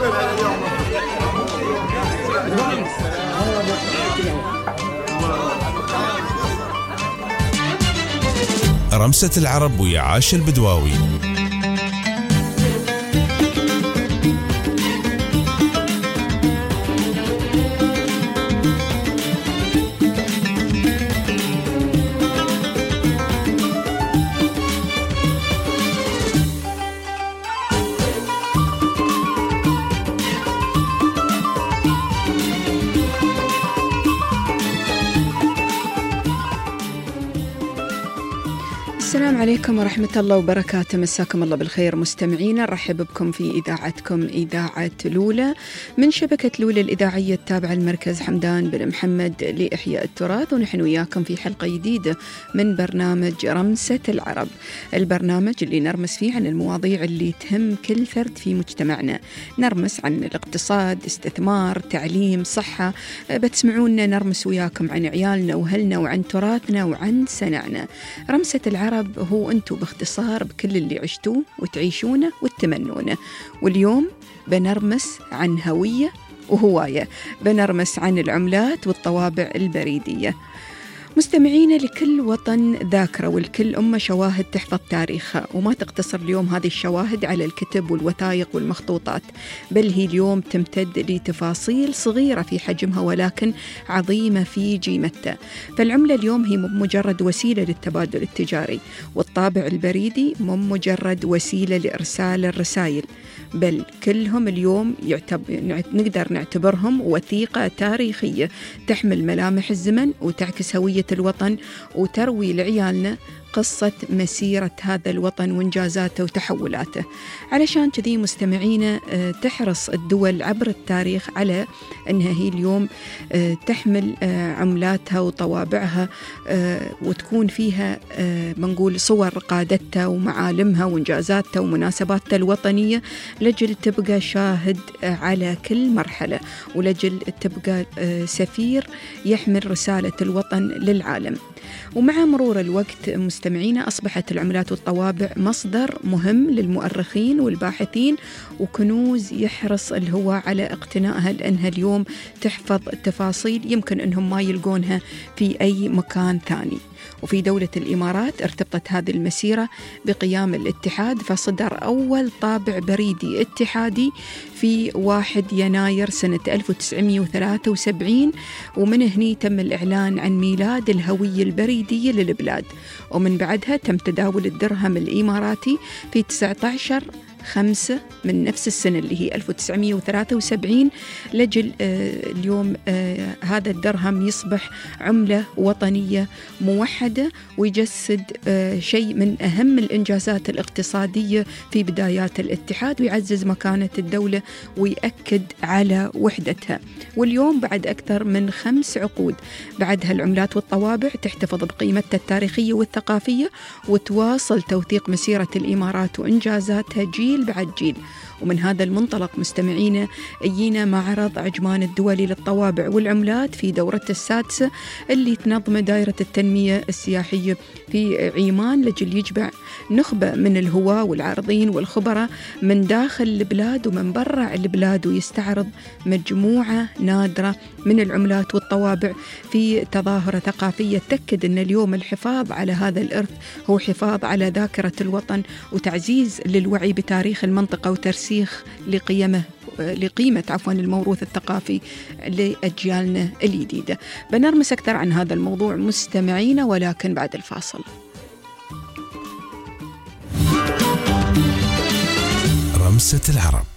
رمسة العرب ويا عاش البدواوي. السلام عليكم ورحمة الله وبركاته. مساكم الله بالخير مستمعينا، نرحب بكم في إذاعتكم إذاعة لولا من شبكة لولا الإذاعية التابعة لمركز حمدان بن محمد لإحياء التراث، ونحن وياكم في حلقة جديدة من برنامج رمسة العرب، البرنامج اللي نرمس فيه عن المواضيع اللي تهم كل فرد في مجتمعنا. نرمس عن الاقتصاد، استثمار، تعليم، صحة، بتسمعونا نرمس وياكم عن عيالنا وهلنا وعن تراثنا وعن سنعنا. رمسة العرب هو أنتو باختصار بكل اللي عشتوه وتعيشونه وتتمنونه. واليوم بنرمس عن هوية وهواية، بنرمس عن العملات والطوابع البريدية. مستمعين، لكل وطن ذاكرة ولكل أمة شواهد تحفظ تاريخها، وما تقتصر اليوم هذه الشواهد على الكتب والوثائق والمخطوطات، بل هي اليوم تمتد لتفاصيل صغيرة في حجمها ولكن عظيمة في قيمتها. فالعملة اليوم هي مجرد وسيلة للتبادل التجاري، والطابع البريدي مجرد وسيلة لإرسال الرسائل، بل كلهم اليوم نقدر نعتبرهم وثيقة تاريخية تحمل ملامح الزمن وتعكس هوية الوطن وتروي لعيالنا قصة مسيرة هذا الوطن وإنجازاته وتحولاته. علشان كذي مستمعينا تحرص الدول عبر التاريخ على أنها هي اليوم تحمل عملاتها وطوابعها وتكون فيها منقول صور قادتها ومعالمها وإنجازاتها ومناسباتها الوطنية، لجل تبقى شاهد على كل مرحلة، ولجل تبقى سفير يحمل رسالة الوطن للعالم. ومع مرور الوقت مستمعينا أصبحت العملات والطوابع مصدر مهم للمؤرخين والباحثين وكنوز يحرص الهوى على اقتنائها، لأنها اليوم تحفظ تفاصيل يمكن أنهم ما يلقونها في أي مكان ثاني. وفي دولة الإمارات ارتبطت هذه المسيرة بقيام الاتحاد، فصدر أول طابع بريدي اتحادي في 1 يناير سنة 1973، ومن هني تم الإعلان عن ميلاد الهوية البريدية للبلاد. ومن بعدها تم تداول الدرهم الإماراتي في 19/5 من نفس السنة اللي هي 1973، لجل اليوم هذا الدرهم يصبح عملة وطنية موحدة ويجسد شيء من أهم الإنجازات الاقتصادية في بدايات الاتحاد، ويعزز مكانة الدولة ويأكد على وحدتها. واليوم بعد أكثر من 5 عقود بعدها العملات والطوابع تحتفظ بقيمتها التاريخية والثقافية، وتواصل توثيق مسيرة الإمارات وإنجازاتها جيل بعد جيل. ومن هذا المنطلق مستمعينا يجينا معرض عجمان الدولي للطوابع والعملات في دورته السادسة اللي تنظم دائرة التنمية السياحية في عمان، لجل يجمع نخبة من الهواة والعارضين والخبراء من داخل البلاد ومن برا البلاد، ويستعرض مجموعة نادرة من العملات والطوابع في تظاهرة ثقافية تأكد أن اليوم الحفاظ على هذا الإرث هو حفاظ على ذاكرة الوطن وتعزيز للوعي بتاريخ المنطقة وترسيخ لقيمة الموروث الثقافي لأجيالنا الجديدة. بنرمس أكثر عن هذا الموضوع مستمعينا، ولكن بعد الفاصل. رمسة العرب.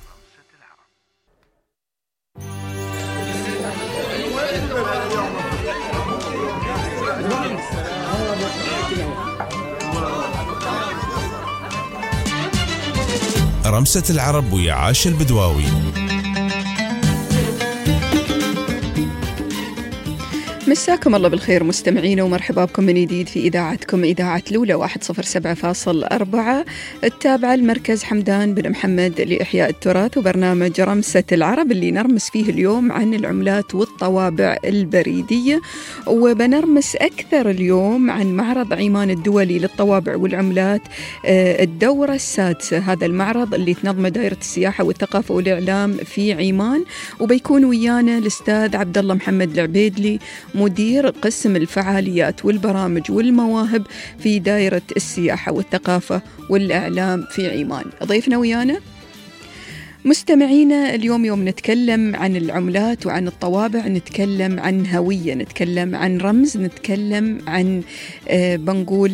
رمسة العرب ويا عاش البدواوي. مساكم الله بالخير مستمعين، ومرحبا بكم من جديد في إذاعتكم إذاعة لولا 107.4 التابعة المركز حمدان بن محمد لإحياء التراث، وبرنامج رمسة العرب اللي نرمس فيه اليوم عن العملات والطوابع البريدية. وبنرمس أكثر اليوم عن معرض عمان الدولي للطوابع والعملات، الدورة السادسة. هذا المعرض اللي تنظمه دائرة السياحة والثقافة والإعلام في عمان، وبيكون ويانا الأستاذ عبد الله محمد العبيدلي، مدير قسم الفعاليات والبرامج والمواهب في دائرة السياحة والثقافة والإعلام في عمان. ضيفنا ويانا. مستمعينا، اليوم يوم نتكلم عن العملات وعن الطوابع، نتكلم عن هوية، نتكلم عن رمز، نتكلم عن بنقول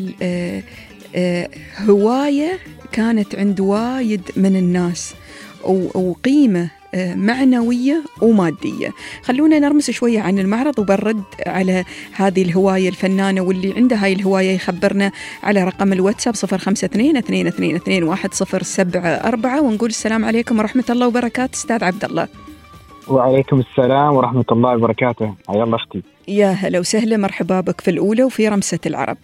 هواية كانت عند وايد من الناس وقيمة معنوية ومادية. خلونا نرمس شوية عن المعرض وبنرد على هذه الهواية الفنانة، واللي عنده هاي الهواية يخبرنا على رقم الواتساب 0522221074، ونقول السلام عليكم ورحمة الله وبركاته. أستاذ عبد الله. وعليكم السلام ورحمة الله وبركاته. حيا الله أختي. يا هلا وسهلا، مرحبا بك في الأولى وفي رمسة العرب.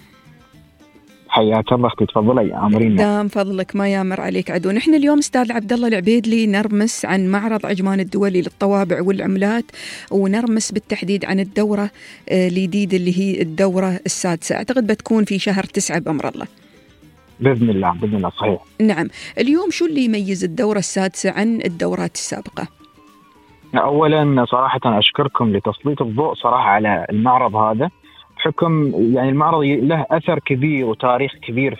حياك الله أختي، تفضلي أمرينا. دام فضلك، ما يامر عليك عدو. نحن اليوم أستاذ عبد الله العبيدلي نرمس عن معرض عمان الدولي للطوابع والعملات، ونرمس بالتحديد عن الدورة الجديدة اللي هي الدورة السادسة. أعتقد بتكون في شهر 9 بأمر الله. بإذن الله، بإذن الله، صحيح. نعم. اليوم شو اللي يميز الدورة السادسة عن الدورات السابقة؟ أولا صراحة أشكركم لتسليط الضوء صراحة على المعرض هذا، بحكم يعني المعرض له أثر كبير وتاريخ كبير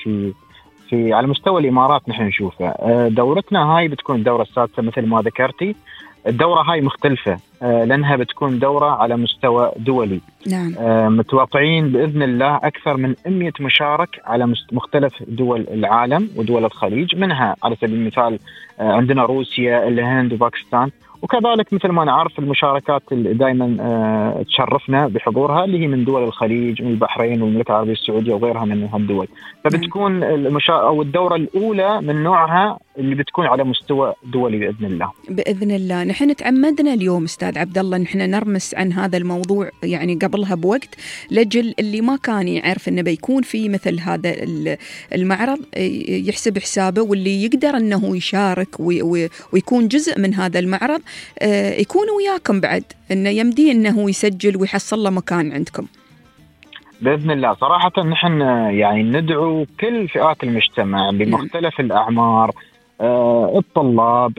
في على مستوى الإمارات. نحن نشوفه. دورتنا هاي بتكون الدورة السادسة مثل ما ذكرتي. الدورة هاي مختلفة لأنها بتكون دورة على مستوى دولي. نعم. متوقعين بإذن الله أكثر من 100 مشارك على مختلف دول العالم ودول الخليج، منها على سبيل المثال عندنا روسيا، الهند وباكستان، وكذلك مثل ما نعرف المشاركات اللي دائما تشرفنا بحضورها اللي هي من دول الخليج، من البحرين والمملكة العربية السعودية وغيرها من هالدول. فبتكون أو الدورة الأولى من نوعها اللي بتكون على مستوى دولي بإذن الله. بإذن الله. نحن تعمدنا اليوم أستاذ عبد الله نحن نرمس عن هذا الموضوع يعني قبلها بوقت، لجل اللي ما كان يعرف إنه بيكون في مثل هذا المعرض يحسب حسابه، واللي يقدر إنه يشارك ويكون جزء من هذا المعرض يكون وياكم بعد، إنه يمدي إنه يسجل ويحصل له مكان عندكم بإذن الله. صراحة نحن يعني ندعو كل فئات المجتمع بمختلف الأعمار، الطلاب،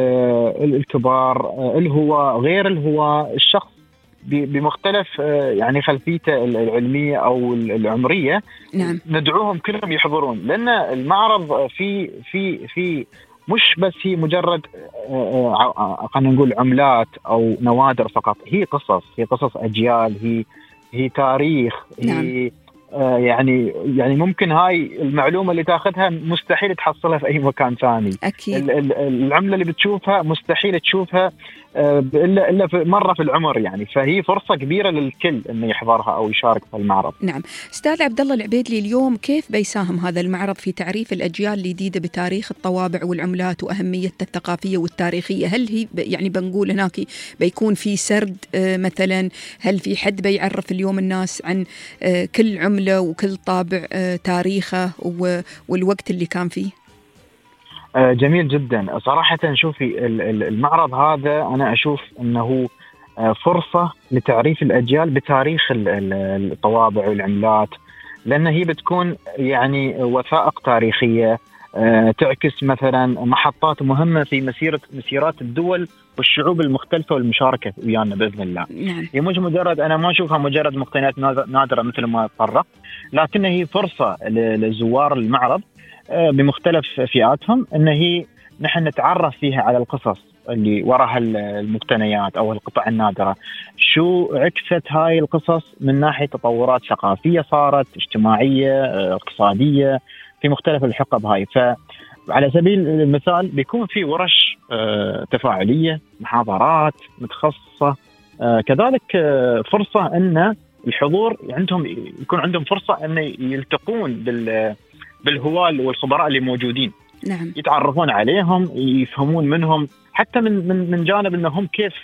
الكبار، الهواة، غير الهواة، الشخص بمختلف يعني خلفيته العلمية أو العمرية. نعم. ندعوهم كلهم يحضرون، لأن المعرض في مش بس هي مجرد خلينا نقول عملات أو نوادر فقط، هي قصص أجيال، هي تاريخ. نعم. هي يعني ممكن هاي المعلومة اللي تاخذها مستحيل تحصلها في أي مكان ثاني. أكيد. العملة اللي بتشوفها مستحيل تشوفها إلا مرة في العمر يعني، فهي فرصة كبيرة للكل إنه يحضرها أو يشارك في المعرض. نعم. أستاذ عبد الله العبيدلي، اليوم كيف بيساهم هذا المعرض في تعريف الأجيال الجديدة بتاريخ الطوابع والعملات وأهميتها الثقافية والتاريخية؟ هل هي يعني بنقول هناك بيكون في سرد مثلا؟ هل في حد بيعرف اليوم الناس عن كل عملة وكل طابع تاريخه والوقت اللي كان فيه؟ جميل جدا. صراحة شوفي المعرض هذا أنا أشوف أنه فرصة لتعريف الأجيال بتاريخ الطوابع والعملات، لأن هي بتكون يعني وثائق تاريخية تعكس مثلا محطات مهمة في مسيرات الدول والشعوب المختلفة والمشاركة ويانا بإذن الله. نعم. هي مش مجرد، أنا ما أشوفها مجرد مقتنيات نادرة مثل ما تطرق، لكن هي فرصة لزوار المعرض بمختلف فئاتهم ان هي نحن نتعرف فيها على القصص اللي وراها المقتنيات او القطع النادرة، شو عكست هاي القصص من ناحية تطورات ثقافية صارت، اجتماعية، اقتصادية، في مختلف الحقب هاي. فعلى سبيل المثال بيكون في ورش تفاعلية، محاضرات متخصصة، كذلك فرصة ان الحضور يكون عندهم فرصة ان يلتقون بالهواة والخبراء اللي موجودين. نعم. يتعرفون عليهم، يفهمون منهم، حتى من جانب انهم كيف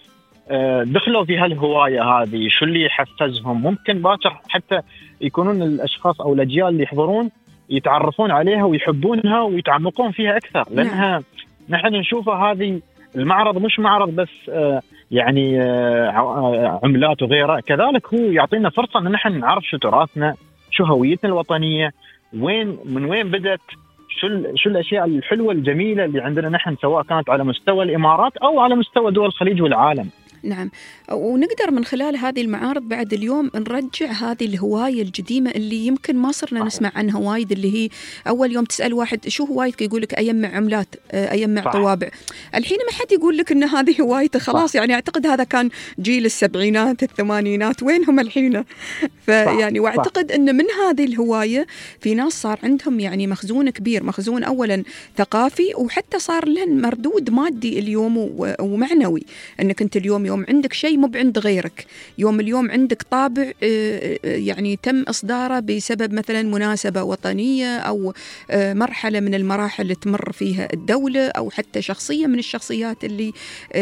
دخلوا في هالهواية هذه، شو اللي يحفزهم؟ ممكن باكر حتى يكونون الأشخاص أو الأجيال اللي يحضرون يتعرفون عليها ويحبونها ويتعمقون فيها أكثر، لأنها نحن نشوفها هذه المعرض مش معرض بس يعني عملات وغيره، كذلك هو يعطينا فرصة أن نحن نعرف شو تراثنا، شو هويتنا الوطنية، من وين بدت، شو الأشياء الحلوة الجميلة اللي عندنا نحن، سواء كانت على مستوى الإمارات أو على مستوى دول الخليج والعالم. نعم، ونقدر من خلال هذه المعارض بعد اليوم نرجع هذه الهواية القديمة اللي يمكن ما صرنا نسمع عنها وايد، اللي هي أول يوم تسأل واحد شو هوايتك يقول لك أيمع عملات، أيمع طوابع. الحين ما حد يقول لك إن هذه هوايته خلاص. يعني أعتقد هذا كان جيل السبعينات الثمانينات، وينهم الحين؟ فيعني واعتقد إن من هذه الهواية في ناس صار عندهم يعني مخزون كبير، مخزون أولا ثقافي، وحتى صار لهم مردود مادي اليوم ومعنوي، إنك أنت اليوم عندك شيء مو عند غيرك، اليوم عندك طابع يعني تم إصداره بسبب مثلا مناسبة وطنية أو مرحلة من المراحل اللي تمر فيها الدولة، أو حتى شخصية من الشخصيات اللي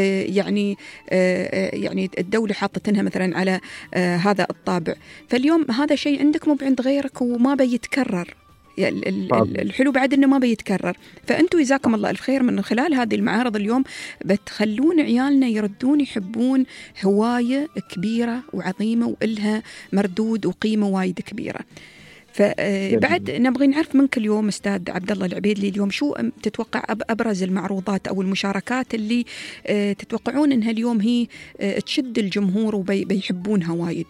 يعني الدولة حاطتنها مثلا على هذا الطابع. فاليوم هذا شيء عندك مو عند غيرك وما بيتكرر. الحلو بعد إنه ما بيتكرر. فأنتوا جزاكم الله الف خير من خلال هذه المعارض اليوم بتخلون عيالنا يردون يحبون هواية كبيرة وعظيمة وإلها مردود وقيمة وايد كبيرة. فبعد نبغي نعرف منك اليوم أستاذ عبد الله العبيدلي، اليوم شو تتوقع أبرز المعروضات أو المشاركات اللي تتوقعون إنها اليوم هي تشد الجمهور وبيحبونها وايد؟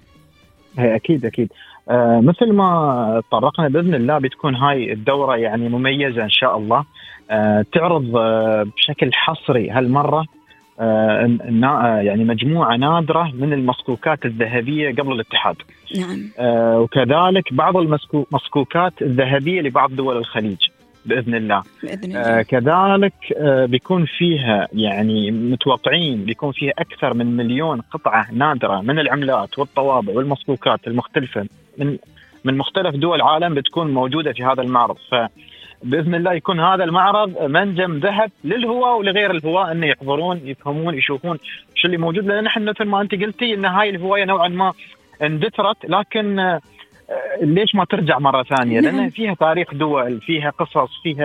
أكيد مثل ما طرقنا بإذن الله بتكون هاي الدورة يعني مميزة إن شاء الله. تعرض بشكل حصري هالمرة يعني مجموعة نادرة من المصكوكات الذهبية قبل الاتحاد. نعم. وكذلك بعض المصكوكات الذهبية لبعض دول الخليج بإذن الله. كذلك بيكون فيها يعني متوقعين بيكون فيها أكثر من 1,000,000 قطعة نادرة من العملات والطوابع والمصكوكات المختلفة من مختلف دول العالم بتكون موجودة في هذا المعرض. فبإذن الله يكون هذا المعرض منجم ذهب للهواة ولغير الهواة أن يحضرون يفهمون يشوفون شو اللي موجود، لأن نحن مثل ما أنت قلتي أن هاي الهواية نوعا ما اندثرت، لكن ليش ما ترجع مرة ثانية؟ لأن فيها تاريخ دول، فيها قصص،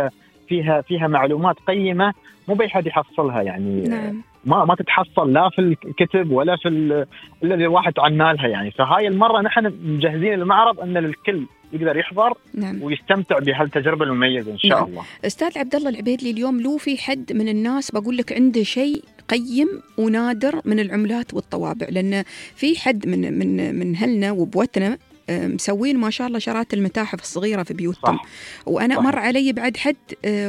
فيها معلومات قيمة مو بأي حد يحصلها يعني. نعم. ما تتحصل لا في الكتب ولا في اللي الواحد عنالها يعني. فهاي المرة نحن مجهزين المعرض أن الكل يقدر يحضر. نعم. ويستمتع بهالتجربة المميزة إن شاء الله. أستاذ عبد الله العبيدلي، اليوم لو في حد من الناس بقول لك عنده شيء قيم ونادر من العملات والطوابع، لأن في حد من هلنا وبوتنا مسوين ما شاء الله شرات المتاحف الصغيرة في بيوتهم. وأنا صح. مر علي بعد حد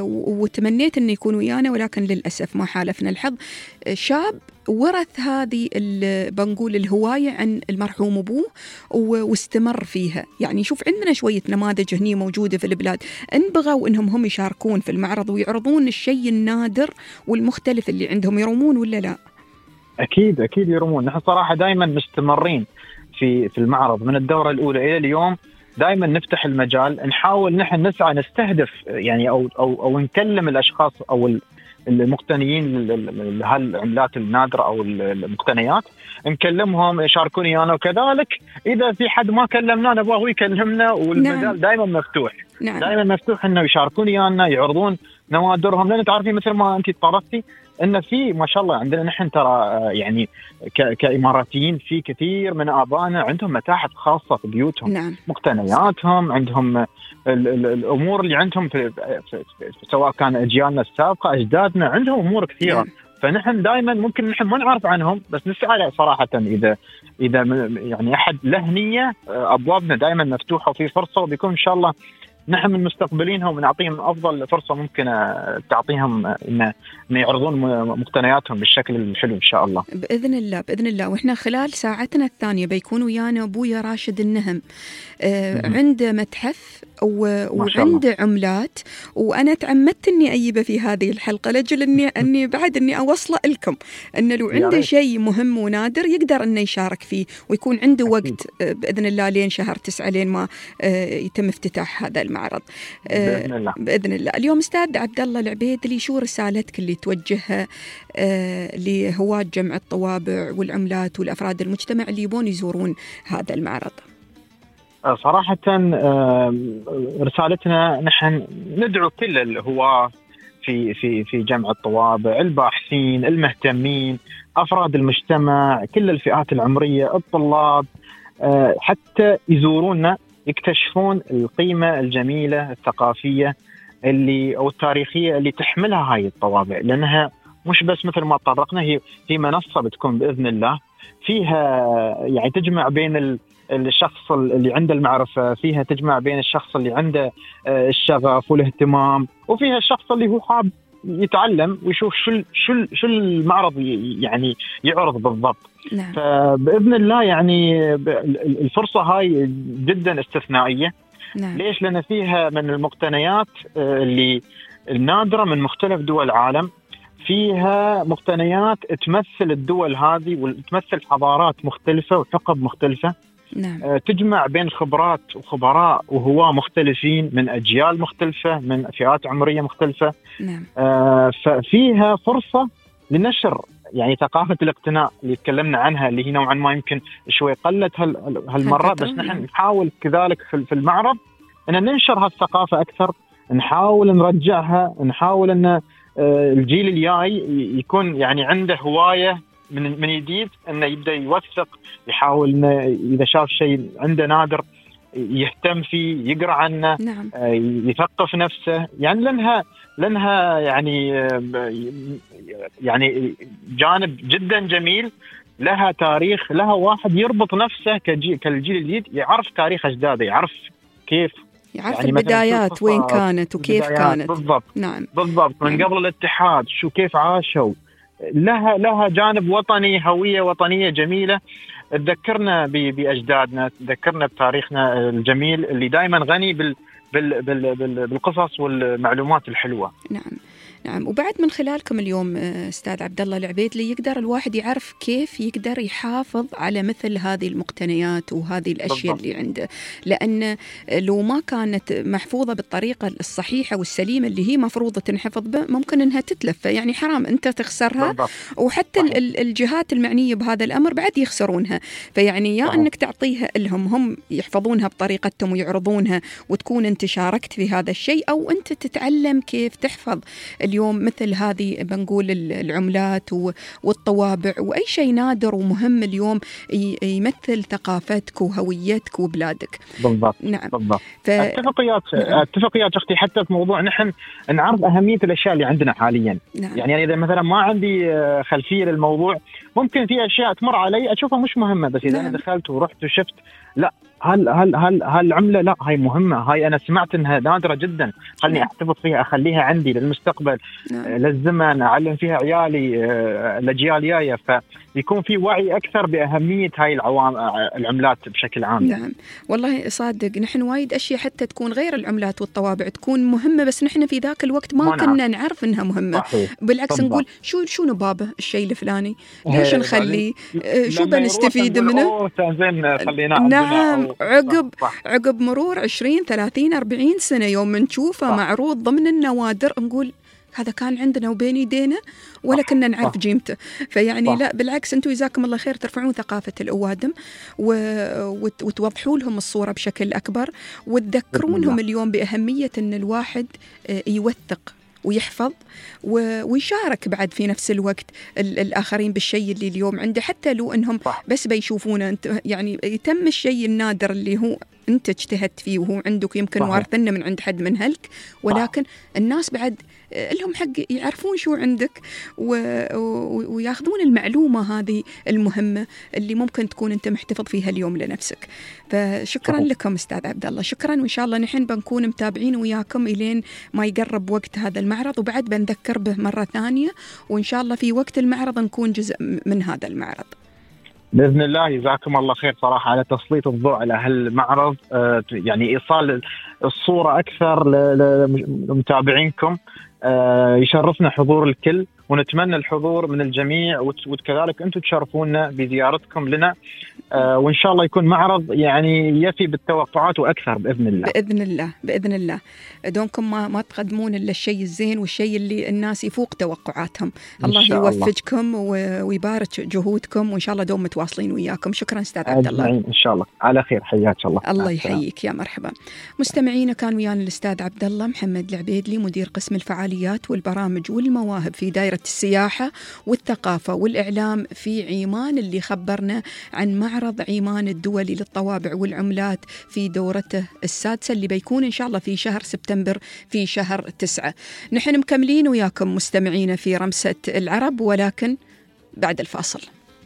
وتمنيت أن يكون ويانا، ولكن للأسف ما حالفنا الحظ. شاب ورث هذه بنقول الهواية عن المرحوم أبوه واستمر فيها. يعني شوف عندنا شوية نماذج هني موجودة في البلاد، إن بغوا إنهم هم يشاركون في المعرض ويعرضون الشيء النادر والمختلف اللي عندهم، يرمون ولا لا؟ أكيد يرمون. نحن صراحة دائما مستمرين في المعرض من الدورة الأولى إلى اليوم، دائما نفتح المجال، نحاول نحن نسعى نستهدف يعني أو نكلم الأشخاص أو المقتنيين لهالعملات النادرة أو المقتنيات، نكلمهم يشاركوني أنا، وكذلك إذا في حد ما كلمنا نبغاه يكلمنا، والمجال نعم. دائما مفتوح. نعم. دائما مفتوح إنه يشاركوني أنا، يعرضون نوادرهم، لأن تعرفين مثل ما أنت تطرقتي إن في ما شاء الله عندنا نحن ترى يعني كإماراتيين في كثير من آبائنا عندهم متاحف خاصة في بيوتهم. نعم. مقتنياتهم عندهم الأمور اللي عندهم في سواء كان أجيالنا السابقة أجدادنا عندهم أمور كثيرة. نعم. فنحن دائما ممكن نحن ما نعرف عنهم، بس نسعى صراحة إذا يعني أحد له نية أبوابنا دائما مفتوحة وفي فرصة، وبيكون إن شاء الله نحن من مستقبلينهم ونعطيهم أفضل فرصة ممكن تعطيهم إن يعرضون مقتنياتهم بالشكل الحلو إن شاء الله. بإذن الله. وإحنا خلال ساعتنا الثانية بيكونوا ويانا أبويا راشد النهم، عنده متحف وعنده عملات، وأنا تعمدت إني أجيبه في هذه الحلقة لأجل أني بعد إني أوصله لكم إنه لو عنده شيء مهم ونادر يقدر إنه يشارك فيه، ويكون عنده وقت بإذن الله لين شهر 9 لين ما يتم افتتاح هذا المعرض. المعرض بإذن الله. بإذن الله. اليوم أستاذ عبد الله العبيدلي، شو رسالتك اللي توجهها لهواة جمع الطوابع والعملات والأفراد المجتمع اللي يبون يزورون هذا المعرض؟ صراحة رسالتنا نحن ندعو كل الهواة في جمع الطوابع، الباحثين، المهتمين، أفراد المجتمع، كل الفئات العمرية، الطلاب، حتى يزوروننا يكتشفون القيمة الجميلة الثقافية أو التاريخية اللي تحملها هاي الطوابع، لأنها مش بس مثل ما طرقنا، هي منصة بتكون بإذن الله فيها يعني تجمع بين الشخص اللي عنده المعرفة، فيها تجمع بين الشخص اللي عنده الشغف والاهتمام، وفيها الشخص اللي هو حاب يتعلم ويشوف شو المعرض يعني يعرض بالضبط. نعم. فبإذن الله يعني الفرصة هاي جدا استثنائية. نعم. ليش؟ لأن فيها من المقتنيات اللي النادرة من مختلف دول العالم، فيها مقتنيات تمثل الدول هذه وتمثل حضارات مختلفة وحقب مختلفة. نعم. تجمع بين خبرات وخبراء وهواة مختلفين من أجيال مختلفة، من فئات عمرية مختلفة. نعم. ففيها فرصة لنشر يعني ثقافة الاقتناء اللي تكلمنا عنها، اللي هي نوعا ما يمكن شوي قلت هالمرة، بس نحن نحاول كذلك في المعرض أن ننشر هالثقافة أكثر، نحاول نرجعها، نحاول أن الجيل الجاي يكون يعني عنده هواية من جديد، انه يبدا يوثق، يحاول انه اذا شاف شيء عنده نادر يهتم فيه، يقرا عنه. نعم. يثقف نفسه، يعني لانها يعني جانب جدا جميل، لها تاريخ، لها واحد يربط نفسه كالجيل الجديد، يعرف تاريخ اجداده، يعرف كيف يعرف يعني البدايات وين كانت وكيف كانت. بالضبط. نعم. بالضبط. من قبل الاتحاد شو كيف عاشوا. لها جانب وطني، هوية وطنية جميلة تذكرنا بأجدادنا، تذكرنا بتاريخنا الجميل اللي دائما غني بالقصص والمعلومات الحلوة. نعم. نعم. وبعد من خلالكم اليوم أستاذ عبد الله العبيدلي يقدر الواحد يعرف كيف يقدر يحافظ على مثل هذه المقتنيات وهذه الأشياء اللي عنده، لأن لو ما كانت محفوظة بالطريقة الصحيحة والسليمة اللي هي مفروض تنحفظ به، ممكن أنها تتلف، يعني حرام أنت تخسرها. بالضبط. وحتى الجهات المعنية بهذا الأمر بعد يخسرونها. فيعني يا أنك تعطيها لهم هم يحفظونها بطريقتهم ويعرضونها وتكون أنت شاركت في هذا الشيء، أو أنت تتعلم كيف تحفظ اليوم مثل هذه بنقول العملات والطوابع وأي شيء نادر ومهم اليوم يمثل ثقافتك وهويتك وبلادك. بالضبط. نعم. بالضبط. اتفقيات أختي، حتى في موضوع نحن نعرف أهمية الأشياء اللي عندنا حاليا. نعم. يعني إذا مثلا ما عندي خلفية للموضوع، ممكن في أشياء تمر علي أشوفها مش مهمة، بس إذا أنا دخلت ورحت وشفت، لا هالعملة لا هاي مهمة، هاي أنا سمعت إنها نادرة جدا، خلني أحتفظ فيها، أخليها عندي للمستقبل. للزمن، أعلم فيها عيالي، الأجيال جاية، فيكون في وعي أكثر بأهمية هاي العملات بشكل عام. نعم. والله صادق، نحن وايد أشياء حتى تكون غير العملات والطوابع تكون مهمة، بس نحن في ذاك الوقت ما كنا نعرف إنها مهمة. صحيح. بالعكس نقول شو نبابه الشيء الفلاني، ليش نخليه، شو بنستفيد منه. نعم. عقب مرور 20 30 40 سنة يوم نشوفه معروض ضمن النوادر نقول هذا كان عندنا وبين يدينا ولا كنا نعرف قيمته. فيعني لا بالعكس، انتم جزاكم الله خير ترفعون ثقافة الأوادم وتوضحوا لهم الصورة بشكل أكبر، وتذكرونهم اليوم بأهمية أن الواحد يوثق ويحفظ ويشارك بعد في نفس الوقت الآخرين بالشيء اللي اليوم عنده، حتى لو أنهم بس بيشوفونه أنت، يعني يتم الشيء النادر اللي هو أنت اجتهدت فيه وهو عندك يمكن وارثنه من عند حد من هلك، ولكن الناس بعد لهم حق يعرفون شو عندك وياخذون المعلومة هذه المهمة اللي ممكن تكون أنت محتفظ فيها اليوم لنفسك. فشكرا لكم أستاذ عبد الله، شكرا، وإن شاء الله نحن بنكون متابعين وياكم إلين ما يقرب وقت هذا المعرض، وبعد بنذكر به مرة ثانية، وإن شاء الله في وقت المعرض نكون جزء من هذا المعرض بإذن الله. جزاكم الله خير صراحة على تسليط الضوء على هالمعرض، يعني إيصال الصورة أكثر لمتابعينكم. يشرفنا حضور الكل، ونتمنى الحضور من الجميع، وكذلك أنتم تشرفونا بزيارتكم لنا وإن شاء الله يكون معرض يعني يفي بالتوقعات وأكثر بإذن الله. بإذن الله بإذن الله. دونكم ما تقدمون إلا الشيء الزين والشيء اللي الناس يفوق توقعاتهم. الله يوفقكم ويبارك جهودكم، وإن شاء الله دوم متواصلين وياكم. شكرا أستاذ عبد الله. إن شاء الله على خير، حياك الله. الله يحييك، يا مرحبا. مستمعينا، كان ويانا الأستاذ عبد الله محمد العبيدلي، مدير قسم الفعاليات والبرامج والمواهب في دائرة السياحة والثقافة والإعلام في عيمان، اللي خبرنا عن معرض عيمان الدولي للطوابع والعملات في دورته السادسة، اللي بيكون إن شاء الله في شهر سبتمبر في شهر 9. نحن مكملين وياكم مستمعين في رمسة العرب، ولكن بعد الفاصل.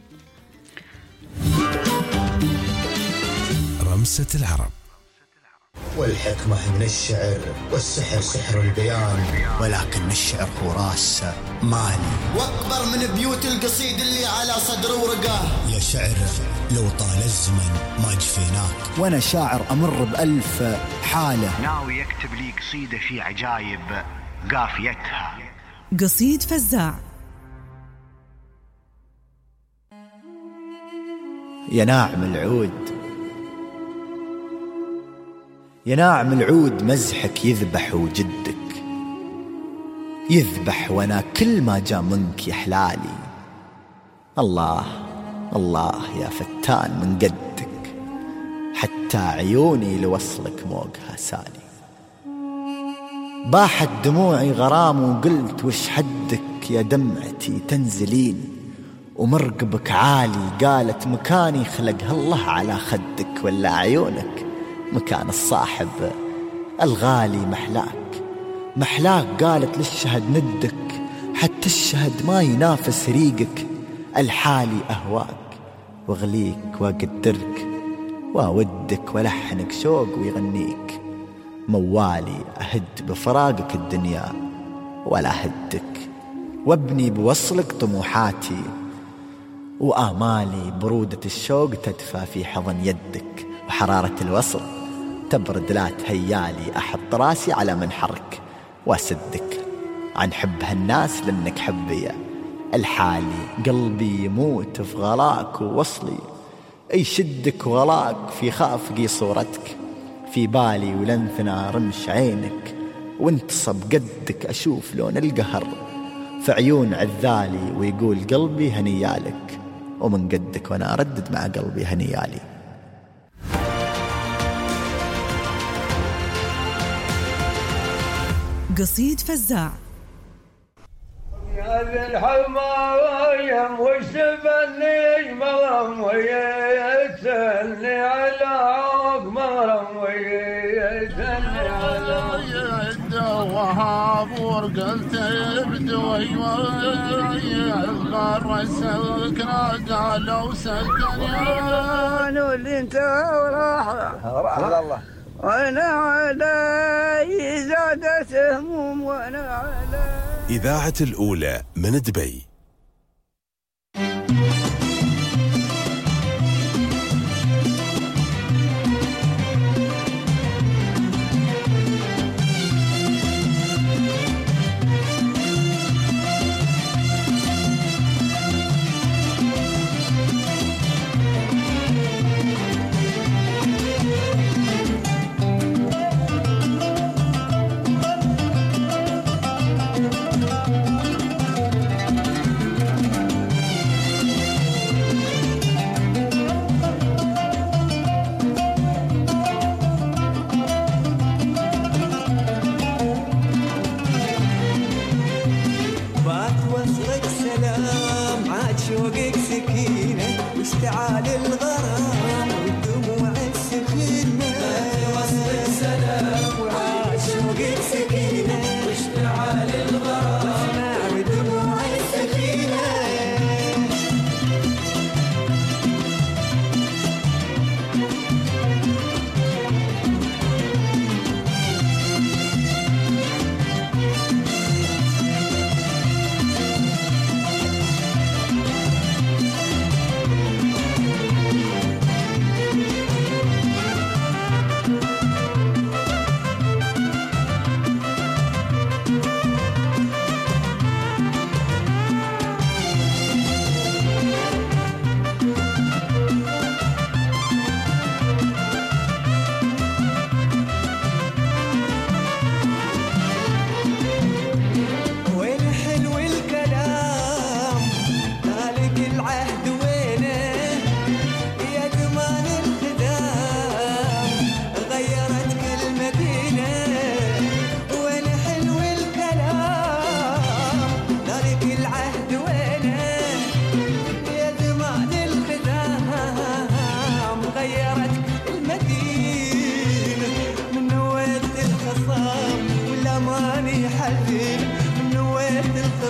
رمسة العرب. والحكمة من الشعر والسحر سحر البيان، ولكن الشعر هو راس مالي واكبر من بيوت القصيد اللي على صدر ورقاه. يا شعر لو طال الزمن ما جفيناك، وانا شاعر امر بألف حالة، ناوي يكتب لي قصيدة في عجايب قافيتها. قصيد فزاع. يا ناعم العود، يا ناعم العود مزحك يذبح وجدك يذبح، وانا كل ما جا منك يحلالي. الله الله يا فتان من قدك، حتى عيوني لوصلك موقها سالي. باحت دموعي غرام وقلت وش حدك يا دمعتي تنزلين، ومرقبك عالي قالت مكاني خلقها الله على خدك، ولا عيونك مكان الصاحب الغالي محلاك. محلاك قالت للشهد ندك، حتى الشهد ما ينافس ريقك. الحالي أهواك واغليك واقدرك، واودك ولحنك شوق ويغنيك. موالي أهد بفراقك الدنيا ولا هدك، وابني بوصلك طموحاتي، وآمالي برودة الشوق تدفى في حضن يدك. وحرارة الوصل تبرد لا تهيالي، أحط راسي على منحرك واسدك. عن حب هالناس لأنك حبي الحالي، قلبي يموت في غلاك ووصلي. أي شدك وغلاك في خافقي صورتك، في بالي ولنثنا رمش عينك. وانتصب قدك أشوف لون القهر في عيون عذالي، ويقول قلبي هنيالك، ومن قدك وانا أردد مع قلبي هنيالي. قصيد فزاع. يا ذي الحمايم وشبني مرم ويتني على عوق مرم ويتني على وهاب ورقلت بدوي ويغار سكنا قالوا سكنا اللي انت وراح الله، وانا علي زادت هموم، وانا علي. إذاعة الأولى من دبي.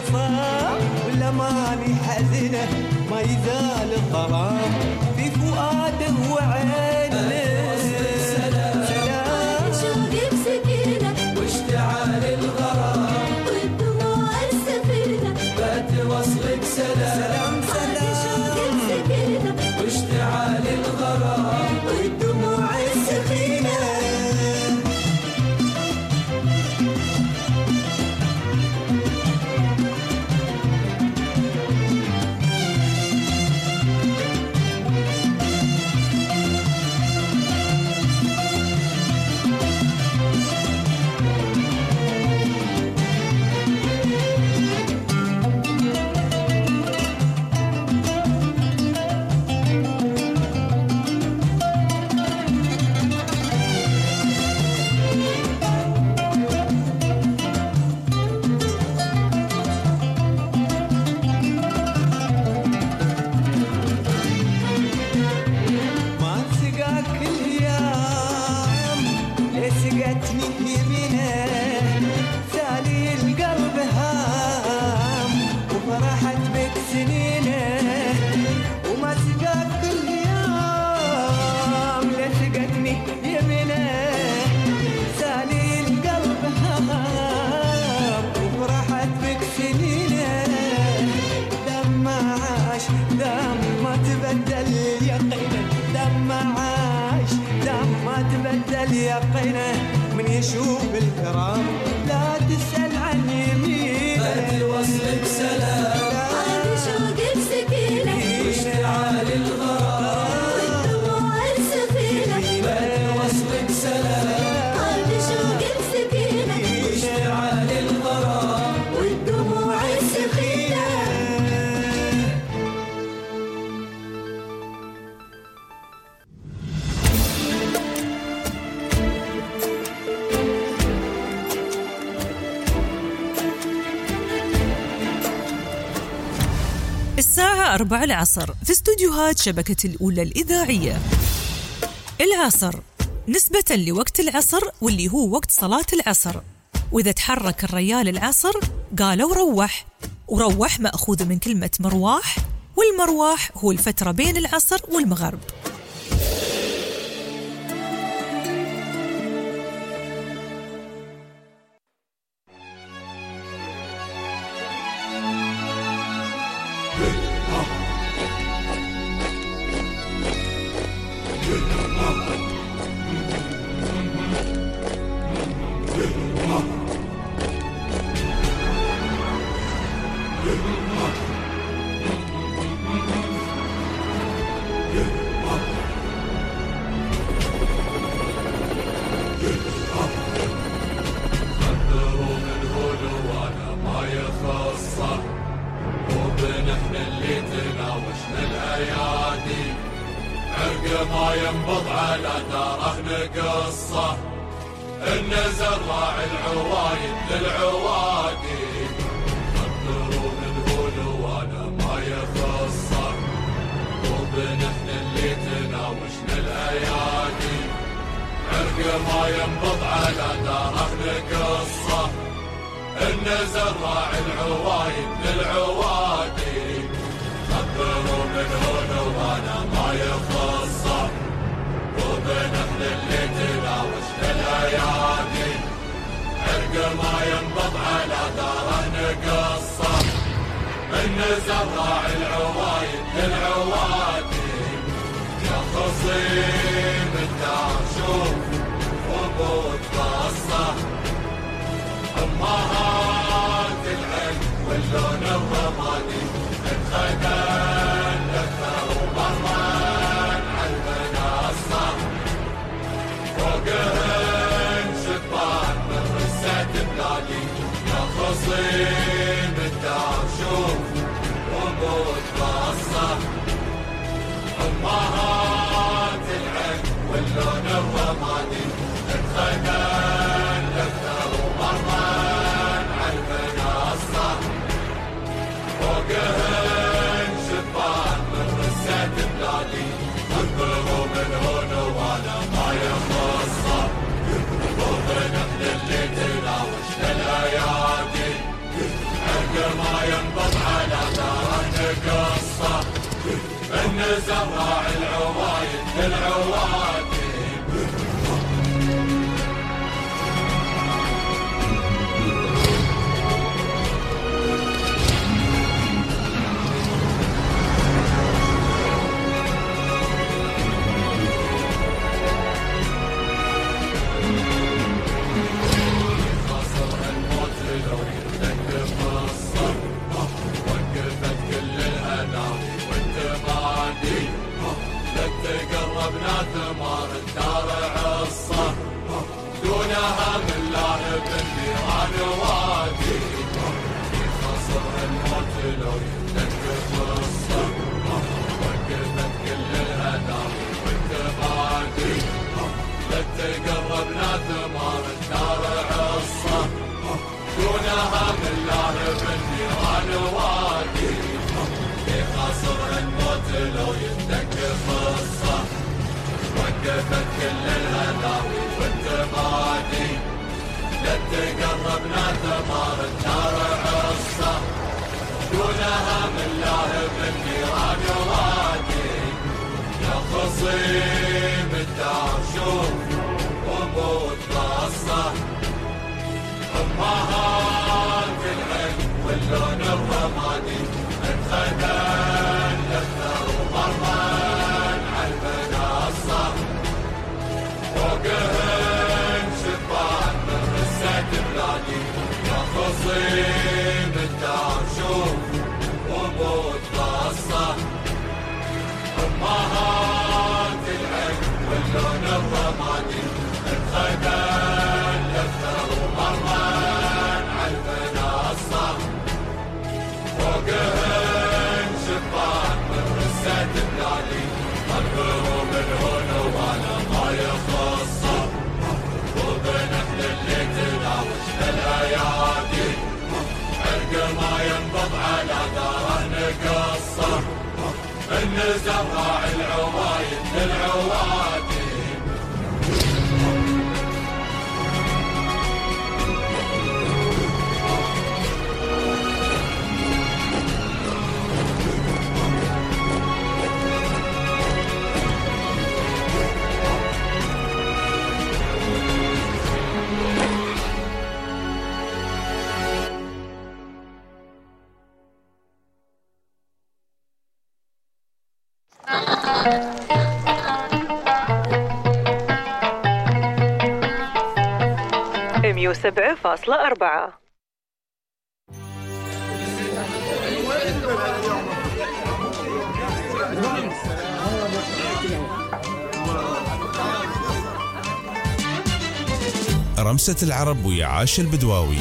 خصام ولا ماني حزنة ما يزال الظلام في فؤاده وعينه. سلام شوقي بسكينة واشتعال الغرام والدموع السفينة بات وصلك سلام شوقي بسكينة واشتعال الغرام والدموع السفينة. من يشوف الكرام لا تسأل عن يمين بات وصلك سلام عادي شوقي بسكينة واشتعال الغرام والدموع السفينة بات وصلك سلام عادي شوقي بسكينة واشتعال الغرام والدموع السفينة. الساعة 4 العصر في استوديوهات شبكة الأولى الإذاعية. العصر نسبة لوقت العصر واللي هو وقت صلاة العصر، وإذا تحرك الريال العصر قالوا روح، وروح مأخوذ من كلمة مرواح، والمرواح هو الفترة بين العصر والمغرب. ما ينبض على داره نقصه إن زرع العوايد للعوادي قدروا من هولو وانا ما يخصه وبنحن اللي تناوشنا الايادي عرق ما ينبض على داره نقصه إن زرع العوايد للعوادي قدروا من هولو وانا ما يخصه وبنحن اللي تناوشنا الايادي عرق ما ينبض على داره نقصه من زرع العوايد للعوادي يا خصيم الدار شوف وبود قصه امهات العلم واللون الرمادي انخدن لفه ومرن عالمنصه فوقهن شبان من رسة بلادي يا خصيم الدار شوف وبود قصه امهات العلم واللون الرمادي انخدن لفه ومرن ما ينبض على دار قصة من زراع العوايد العوادي. ثمار الدار عصة دونها من لاهب النيران وادي. في خصر الموت لو يتذكر قصة وقفت كل الهداوي والتبادي. لا تقربنا ثمار الدار عصة دونها من لاهب النيران وادي. في خصر الموت لو يتذكر قصة وقفت كل الهداوي والتبادي. لا تقربنا ثمار الدار عصة دونها من لاهب النيران وادي. يا خصيم الدار شوف وموت قصة أمهات العين واللون الرمادي. انخدن لفة ومرمن عالمنصة فوقهن شبان من رسة بلادي. يا خصيم الدار شوف وموت قصة أمهات العين واللون الرمادي. انخدن لفة ومرمن عالمنصة فوقهن شبان من رسة بلادي. قلبهم الهون وانا ما يخصه وبنحن اللي تناوش بالايادي. عرق ما ينبض على داره قصه من زراع العوايد العوادي. سبعة فاصلة أربعة. رمسة العرب ويا عاش البدواوي.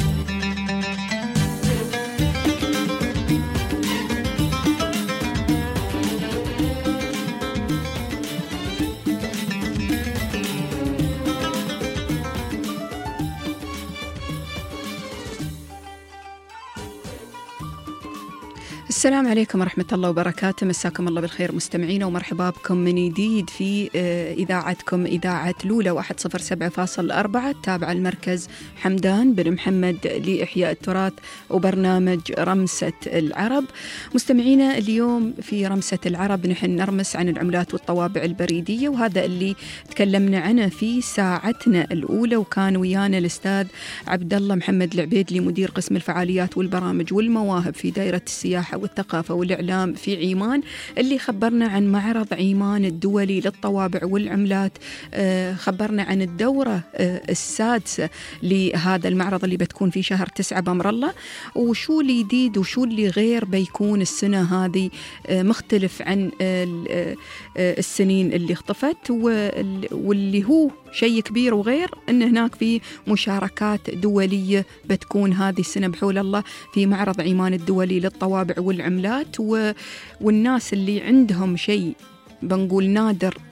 السلام عليكم ورحمة الله وبركاته. مساكم الله بالخير مستمعينا ومرحبا بكم من جديد في إذاعتكم إذاعة لولا 107.4 تابع المركز حمدان بن محمد لإحياء التراث وبرنامج رمسة العرب. مستمعينا اليوم في رمسة العرب نحن نرمس عن العملات والطوابع البريدية، وهذا اللي تكلمنا عنه في ساعتنا الأولى، وكان ويانا الأستاذ عبد الله محمد العبيدلي مدير قسم الفعاليات والبرامج والمواهب في دائرة السياحة والثقافة والإعلام في عيمان، اللي خبرنا عن معرض عيمان الدولي للطوابع والعملات. خبرنا عن الدورة السادسة لهذا المعرض اللي بتكون في شهر 9 بأمر الله، وشو اللي جديد وشو اللي غير بيكون السنة هذه مختلف عن السنين اللي اختفت، واللي هو شيء كبير وغير أن هناك في مشاركات دولية بتكون هذه السنة بحول الله في معرض عيمان الدولي للطوابع والعملات. والناس اللي عندهم شيء بنقول نادر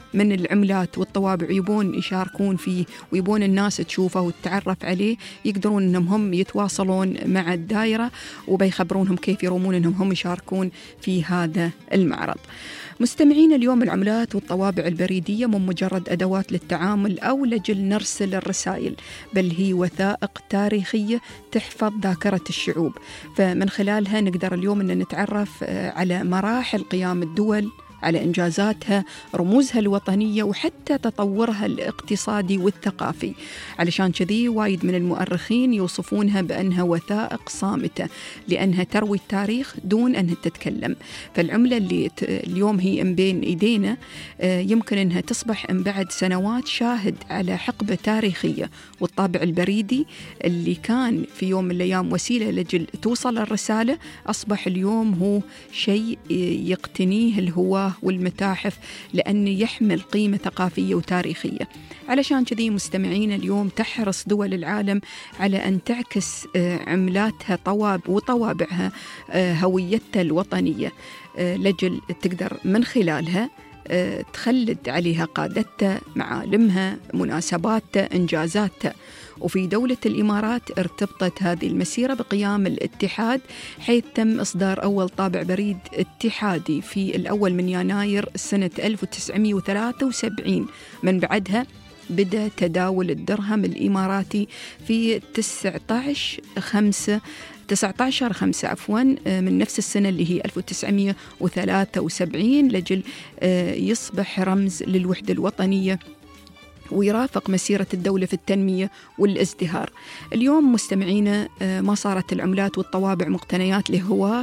من العملات والطوابع يبون يشاركون فيه ويبون الناس تشوفه وتتعرف عليه، يقدرون أنهم هم يتواصلون مع الدائرة وبيخبرونهم كيف يرومون أنهم هم يشاركون في هذا المعرض. مستمعين، اليوم العملات والطوابع البريدية مو مجرد أدوات للتعامل أو لجل نرسل الرسائل، بل هي وثائق تاريخية تحفظ ذاكرة الشعوب، فمن خلالها نقدر اليوم أن نتعرف على مراحل قيام الدول، على إنجازاتها، رموزها الوطنية، وحتى تطورها الاقتصادي والثقافي. علشان كذي وايد من المؤرخين يوصفونها بأنها وثائق صامتة، لأنها تروي التاريخ دون أنها تتكلم. فالعملة اللي اليوم هي بين إيدينا يمكن أنها تصبح من بعد سنوات شاهد على حقبة تاريخية، والطابع البريدي اللي كان في يوم من الأيام وسيلة لجل توصل الرسالة أصبح اليوم هو شيء يقتنيه الهواة والمتاحف، لأنه يحمل قيمة ثقافية وتاريخية. علشان كذي مستمعين اليوم تحرص دول العالم على أن تعكس عملاتها وطوابعها هويتها الوطنية، لجل تقدر من خلالها تخلد عليها قادتها، معالمها، مناسباتها، إنجازاتها. وفي دولة الإمارات ارتبطت هذه المسيرة بقيام الاتحاد، حيث تم إصدار أول طابع بريد اتحادي في الأول من يناير سنة 1973. من بعدها بدأ تداول الدرهم الإماراتي في 19/5 من نفس السنة اللي هي 1973، لجل يصبح رمز للوحدة الوطنية ويرافق مسيرة الدولة في التنمية والازدهار. اليوم مستمعينا ما صارت العملات والطوابع مقتنيات لهواه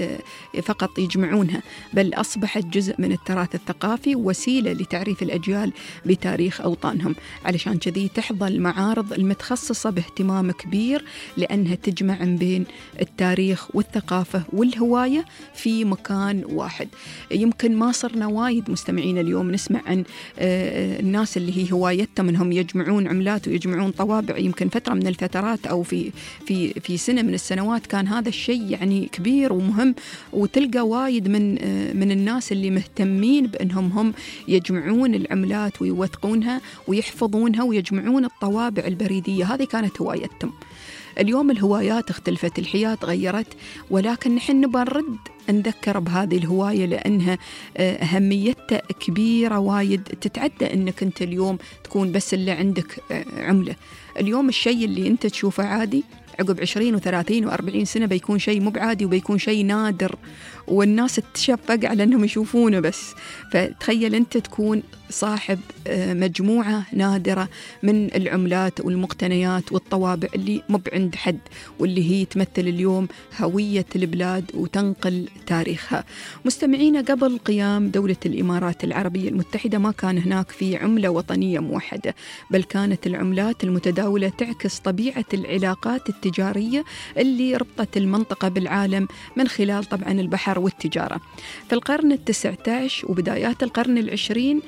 فقط يجمعونها، بل أصبحت جزء من التراث الثقافي ووسيلة لتعريف الأجيال بتاريخ أوطانهم. علشان كذي تحظى المعارض المتخصصة باهتمام كبير، لأنها تجمع بين التاريخ والثقافة والهواية في مكان واحد. يمكن ما صرنا وايد مستمعين اليوم نسمع عن الناس اللي هي هوايتهم منهم يجمعون عملات ويجمعون طوابع. يمكن فترة من الفترات أو في سنة من السنوات كان هذا الشيء يعني كبير ومهم، وتلقى وايد من الناس اللي مهتمين بأنهم هم يجمعون العملات ويوثقونها ويحفظونها ويجمعون الطوابع البريدية. هذه كانت هوايتهم. اليوم الهوايات اختلفت، الحياة تغيرت، ولكن نحن نبغى نرد نذكر بهذه الهواية، لأنها أهميتها كبيرة وايد، تتعدى أنك أنت اليوم تكون بس اللي عندك عملة. اليوم الشيء اللي أنت تشوفه عادي عقب 20 و30 و40 سنة بيكون شيء مو بعادي وبيكون شيء نادر، والناس تشفق على أنهم يشوفونه بس. فتخيل أنت تكون صاحب مجموعة نادرة من العملات والمقتنيات والطوابع اللي مو عند حد، واللي هي تمثل اليوم هوية البلاد وتنقل تاريخها. مستمعينا، قبل قيام دولة الإمارات العربية المتحدة ما كان هناك في عملة وطنية موحدة، بل كانت العملات المتداولة تعكس طبيعة العلاقات التجارية اللي ربطت المنطقة بالعالم من خلال طبعا البحر والتجارة. في القرن ال19 وبدايات القرن العشرين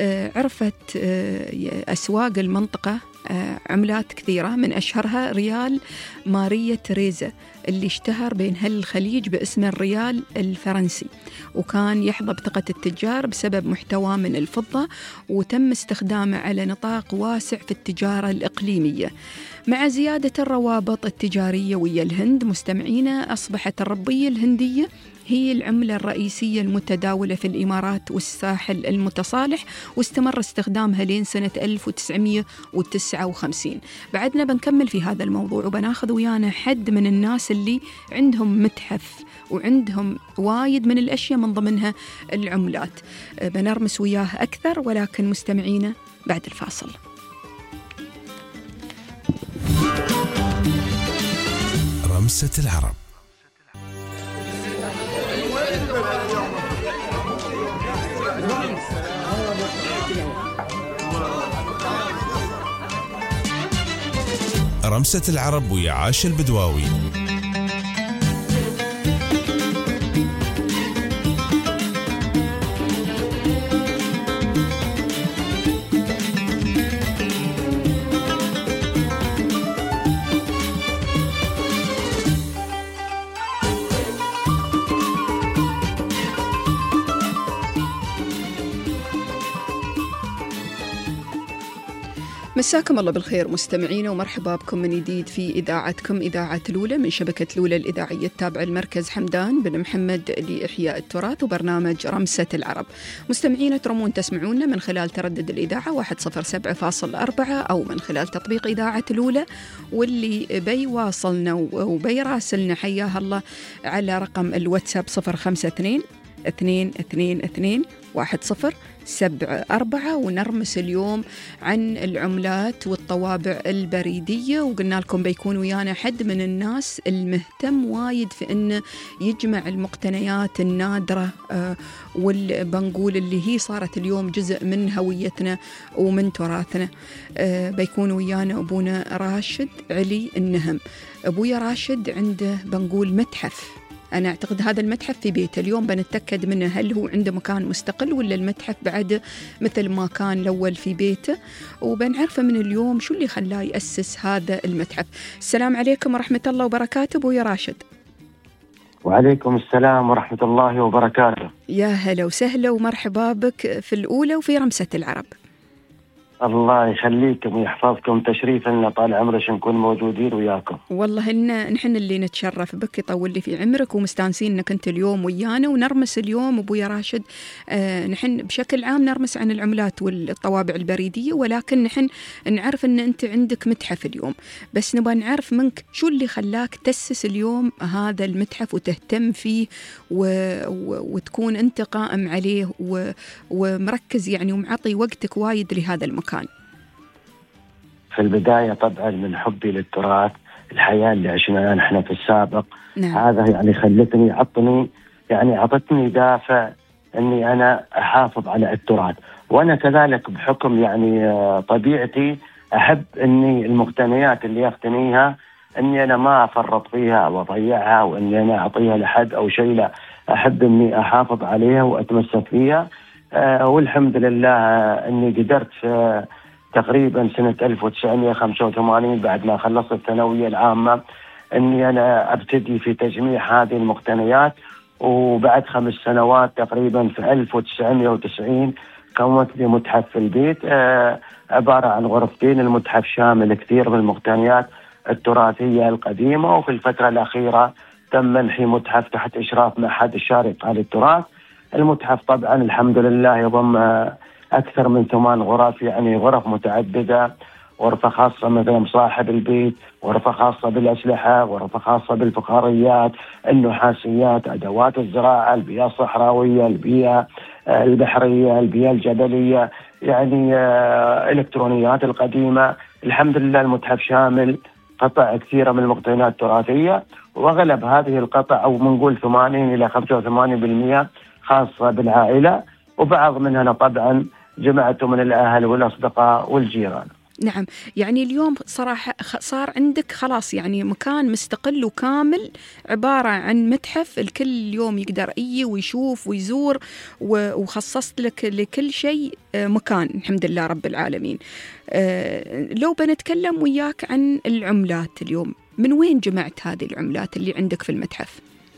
عرفت أسواق المنطقة عملات كثيرة، من أشهرها ريال ماريا تريزا اللي اشتهر بين أهل الخليج باسم الريال الفرنسي، وكان يحظى بثقة التجار بسبب محتوى من الفضة، وتم استخدامه على نطاق واسع في التجارة الإقليمية. مع زيادة الروابط التجارية ويا الهند مستمعينا، أصبحت الربية الهندية هي العملة الرئيسية المتداولة في الإمارات والساحل المتصالح، واستمر استخدامها لين سنة 1959. بعدنا بنكمل في هذا الموضوع وبناخذ ويانا حد من الناس اللي عندهم متحف وعندهم وايد من الأشياء من ضمنها العملات. بنرمس وياه أكثر، ولكن مستمعينا بعد الفاصل. رمسة العرب. رمسة العرب ويا عاشر البدواوي. مساكم الله بالخير مستمعينا، ومرحبا بكم من جديد في إذاعتكم إذاعة لولة من شبكة لولة الإذاعية التابعة المركز حمدان بن محمد لإحياء التراث وبرنامج رمسة العرب. مستمعينا ترمون تسمعونا من خلال تردد الإذاعة 107.4 أو من خلال تطبيق إذاعة لولة، واللي بيواصلنا وبيراسلنا حياه الله على رقم الواتساب 052-222-1074. ونرمس اليوم عن العملات والطوابع البريدية، وقلنا لكم بيكون ويانا حد من الناس المهتم وايد في أنه يجمع المقتنيات النادرة والبنقول اللي هي صارت اليوم جزء من هويتنا ومن تراثنا. بيكون ويانا أبونا راشد علي النهم. أبويا راشد عنده بنقول متحف، أنا أعتقد هذا المتحف في بيته. اليوم بنتأكد منه هل هو عنده مكان مستقل ولا المتحف بعد مثل ما كان الأول في بيته، وبنعرفه من اليوم شو اللي خلاه يأسس هذا المتحف. السلام عليكم ورحمة الله وبركاته أبويا راشد. وعليكم السلام ورحمة الله وبركاته. يا هلا وسهلا ومرحبا بك في الأولى وفي رمسة العرب. الله يخليكم ويحفظكم، تشريف لنا طال عمرك نكون موجودين وياكم. والله نحن اللي نتشرف بك، يطول لي في عمرك، ومستانسين انك انت اليوم ويانا ونرمس اليوم ابويا راشد. نحن بشكل عام نرمس عن العملات والطوابع البريدية، ولكن نحن نعرف ان انت عندك متحف اليوم، بس نبغى نعرف منك شو اللي خلاك تأسس اليوم هذا المتحف وتهتم فيه وتكون انت قائم عليه ومركز يعني ومعطي وقتك وايد لهذا المكان. في البداية طبعا من حبي للتراث، الحياة اللي عشناها نحن في السابق. نعم. هذا يعني عطتني دافع اني انا احافظ على التراث، وانا كذلك بحكم يعني طبيعتي احب اني المقتنيات اللي اقتنيها اني انا ما افرط فيها واضيعها واني انا اعطيها لحد او شيء، لا، احب اني احافظ عليها واتمسك فيها. والحمد لله اني قدرت في تقريبا سنة 1985 بعد ما خلصت الثانوية العامة اني انا ابتدي في تجميع هذه المقتنيات، وبعد 5 سنوات تقريبا في 1990 كونت لي متحف في البيت عبارة عن غرفتين. المتحف شامل كثير من المقتنيات التراثية القديمة، وفي الفترة الأخيرة تم منحي متحف تحت إشراف معهد الشارقة للتراث. المتحف طبعا الحمد لله يضم أكثر من 8 غرف، يعني غرف متعددة، غرفة خاصة مثلا صاحب البيت، غرفة خاصة بالأسلحة، غرفة خاصة بالفخاريات، النحاسيات، أدوات الزراعة، البيئة الصحراوية، البيئة البحرية، البيئة الجبلية، يعني إلكترونيات القديمة. الحمد لله المتحف شامل قطع كثيرة من المقتنيات التراثية، وأغلب هذه القطع أو منقول 80 إلى 85% خاصة بالعائلة، وبعض منها أنا طبعا جمعته من الأهل والأصدقاء والجيران. نعم، يعني اليوم صراحة صار عندك خلاص يعني مكان مستقل وكامل، عبارة عن متحف الكل يوم يقدر ويشوف ويزور، وخصصت لك لكل شيء مكان الحمد لله رب العالمين. لو بنتكلم وياك عن العملات اليوم، من وين جمعت هذه العملات اللي عندك في المتحف؟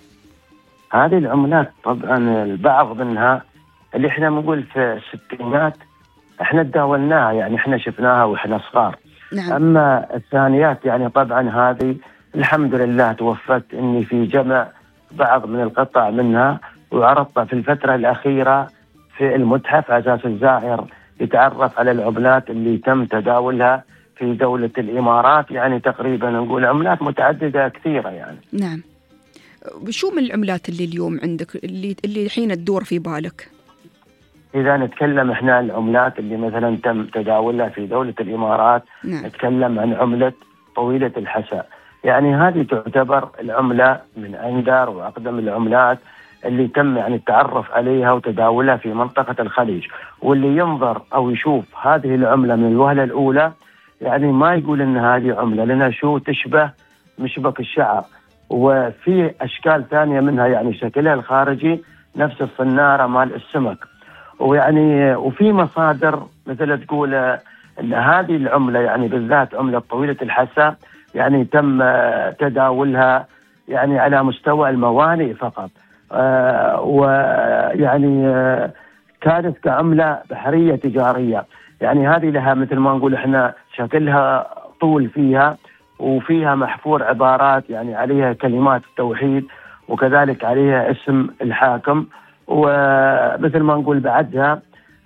هذه العملات طبعا البعض منها اللي احنا نقول في الستينات احنا تداولناها، يعني احنا شفناها واحنا صغار. نعم. اما الثانيات يعني طبعا هذه الحمد لله توفت اني في جمع بعض من القطع منها، وعرضتها في الفترة الأخيرة في المتحف على اساس الزائر يتعرف على العملات اللي تم تداولها في دولة الإمارات، يعني تقريبا نقول عملات متعددة كثيرة يعني. نعم. شو من العملات اللي اليوم عندك اللي حين تدور في بالك؟ إذا نتكلم إحنا العملات اللي مثلا تم تداولها في دولة الإمارات، نعم. نتكلم عن عملة طويلة الحساء، يعني هذه تعتبر العملة من أندر وأقدم العملات اللي تم يعني التعرف عليها وتداولها في منطقة الخليج. واللي ينظر أو يشوف هذه العملة من الوهلة الأولى يعني ما يقول إن هذه عملة، لأنها شو تشبه مشبك الشعر، وفي أشكال ثانية منها يعني شكلها الخارجي نفس الصنارة مال السمك، ويعني وفي مصادر مثل تقول ان هذه العمله يعني بالذات عمله طويله الحساء يعني تم تداولها يعني على مستوى الموانئ فقط، ويعني كانت كعمله بحريه تجاريه. يعني هذه لها مثل ما نقول احنا شكلها طول فيها، وفيها محفور عبارات يعني عليها كلمات التوحيد، وكذلك عليها اسم الحاكم. ومثل ما نقول بعدها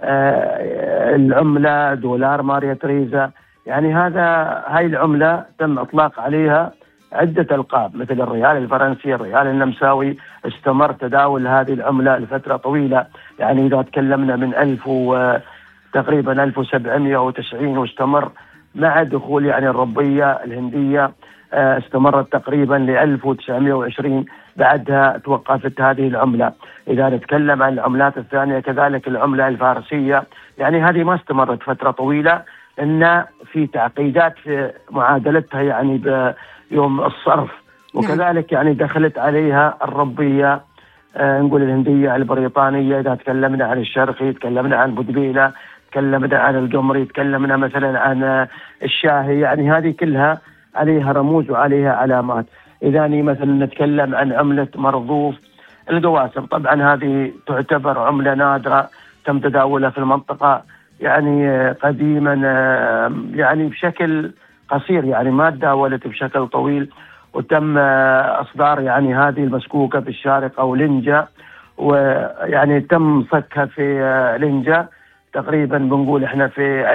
العملة دولار ماريا تريزا. يعني هاي العملة تم إطلاق عليها عدة ألقاب مثل الريال الفرنسي، الريال النمساوي. استمر تداول هذه العملة لفترة طويلة، يعني إذا تكلمنا من تقريبا 1790 واستمر مع دخول يعني الربية الهندية، استمرت تقريبا ل 1920. بعدها توقفت هذه العملة. إذا نتكلم عن العملات الثانية كذلك العملة الفارسية، يعني هذه ما استمرت فترة طويلة لأن في تعقيدات في معادلتها يعني بيوم الصرف، وكذلك يعني دخلت عليها الربية نقول الهندية البريطانية. إذا تكلمنا عن الشرقي، تكلمنا عن بودبيلة، تكلمنا عن القمري، تكلمنا مثلا عن الشاهي، يعني هذه كلها عليها رموز وعليها علامات. إذا مثلا نتكلم عن عملة مرضوف القواسم، طبعا هذه تعتبر عملة نادرة تم تداولها في المنطقة يعني قديما، يعني بشكل قصير، يعني ما تداولت بشكل طويل. وتم إصدار يعني هذه المسكوكة في الشارقة ولينجا، ويعني تم صكها في لينجا تقريبا بنقول احنا في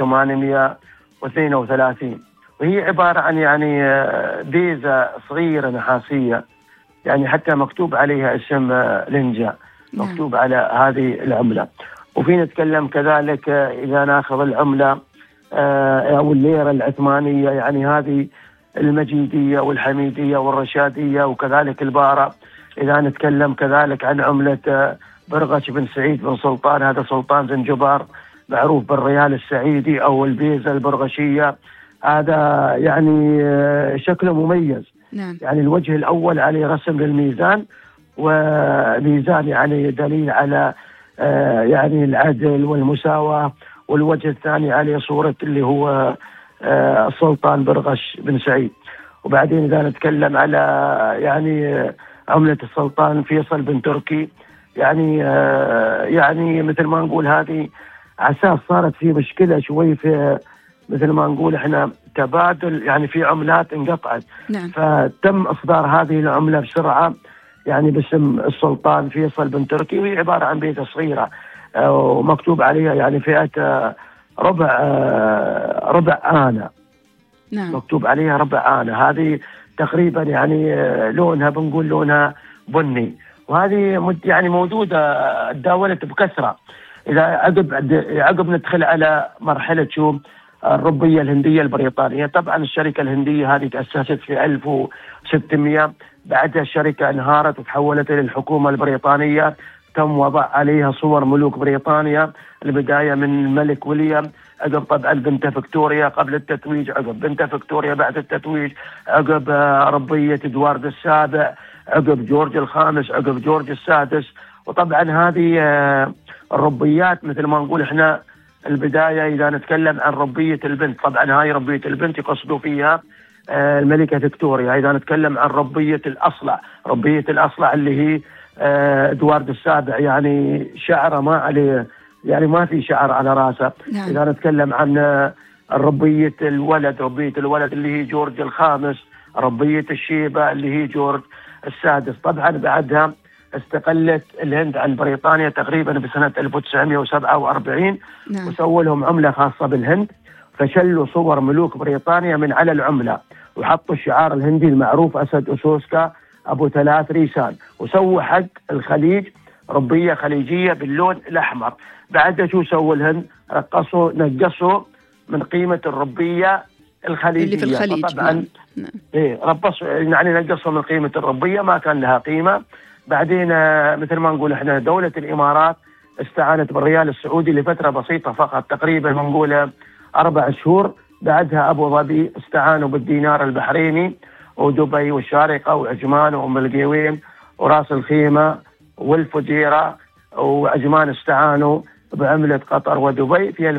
1832. وهي عبارة عن يعني بيزة صغيرة نحاسية، يعني حتى مكتوب عليها اسم لينجا مكتوب على هذه العملة. وفي نتكلم كذلك إذا ناخذ العملة أو الليرة العثمانية، يعني هذه المجيدية والحميدية والرشادية وكذلك البارة. إذا نتكلم كذلك عن عملة برغش بن سعيد بن سلطان، هذا سلطان زنجبار معروف بالريال السعيدي أو البيزة البرغشية. هذا يعني شكله مميز. نعم. يعني الوجه الأول عليه رسم للميزان، وميزان يعني دليل على يعني العدل والمساواة. والوجه الثاني عليه صورة اللي هو السلطان برغش بن سعيد. وبعدين إذا نتكلم على يعني عملة السلطان فيصل بن تركي، يعني مثل ما نقول هذه عساس صارت في مشكلة شوي في مثل ما نقول احنا تبادل، يعني في عملات انقطعت. نعم. فتم إصدار هذه العملة بسرعة يعني باسم السلطان فيصل بن تركي، وهي عبارة عن بيزة صغيرة ومكتوب عليها يعني فئة ربع آنة. نعم. مكتوب عليها ربع آنة. هذه تقريبا يعني لونها بنقول لونها بني، وهذه يعني موجودة تداولت بكثرة. إذا عقب ندخل على مرحلة شو الربية الهندية البريطانية. طبعا الشركة الهندية هذه تأسست في 1600، بعدها الشركة انهارت وتحولت إلى الحكومة البريطانية. تم وضع عليها صور ملوك بريطانيا، البداية من الملك ويليام، عقب طبعا بنته فيكتوريا قبل التتويج، عقب بنته فيكتوريا بعد التتويج، عقب ربية إدوارد السابع، عقب جورج الخامس، عقب جورج السادس. وطبعا هذه الربيات مثل ما نقول احنا البداية إذا نتكلم عن ربية البنت، طبعا هاي ربية البنت يقصدوا فيها الملكة فيكتوريا. إذا نتكلم عن ربية الأصلع، ربية الأصلع اللي هي إدوارد السابع، يعني شعره ما عليه، يعني ما في شعر على راسه. نعم. إذا نتكلم عن ربية الولد، ربية الولد اللي هي جورج الخامس، ربية الشيبة اللي هي جورج السادس. طبعا بعدها استقلت الهند عن بريطانيا تقريبا بسنة 1947. نعم. وسووا لهم عملة خاصة بالهند، فشلوا صور ملوك بريطانيا من على العملة، وحطوا الشعار الهندي المعروف أسد أسوسكا أبو 3 ريسان، وسووا حق الخليج ربية خليجية باللون الأحمر. بعدها شو سووا الهند؟ نقصوا من قيمة الربية الخليجية اللي في الخليج. طبعا نعم. ربصوا يعني نقصوا من قيمة الربية، ما كان لها قيمة. بعدين مثل ما نقول احنا دولة الإمارات استعانت بالريال السعودي لفترة بسيطة فقط، تقريبا نقول 4 شهور. بعدها أبو ظبي استعانوا بالدينار البحريني، ودبي والشارقة وعجمان وأم القويم وراس الخيمة والفجيرة وعجمان استعانوا بعملة قطر ودبي. في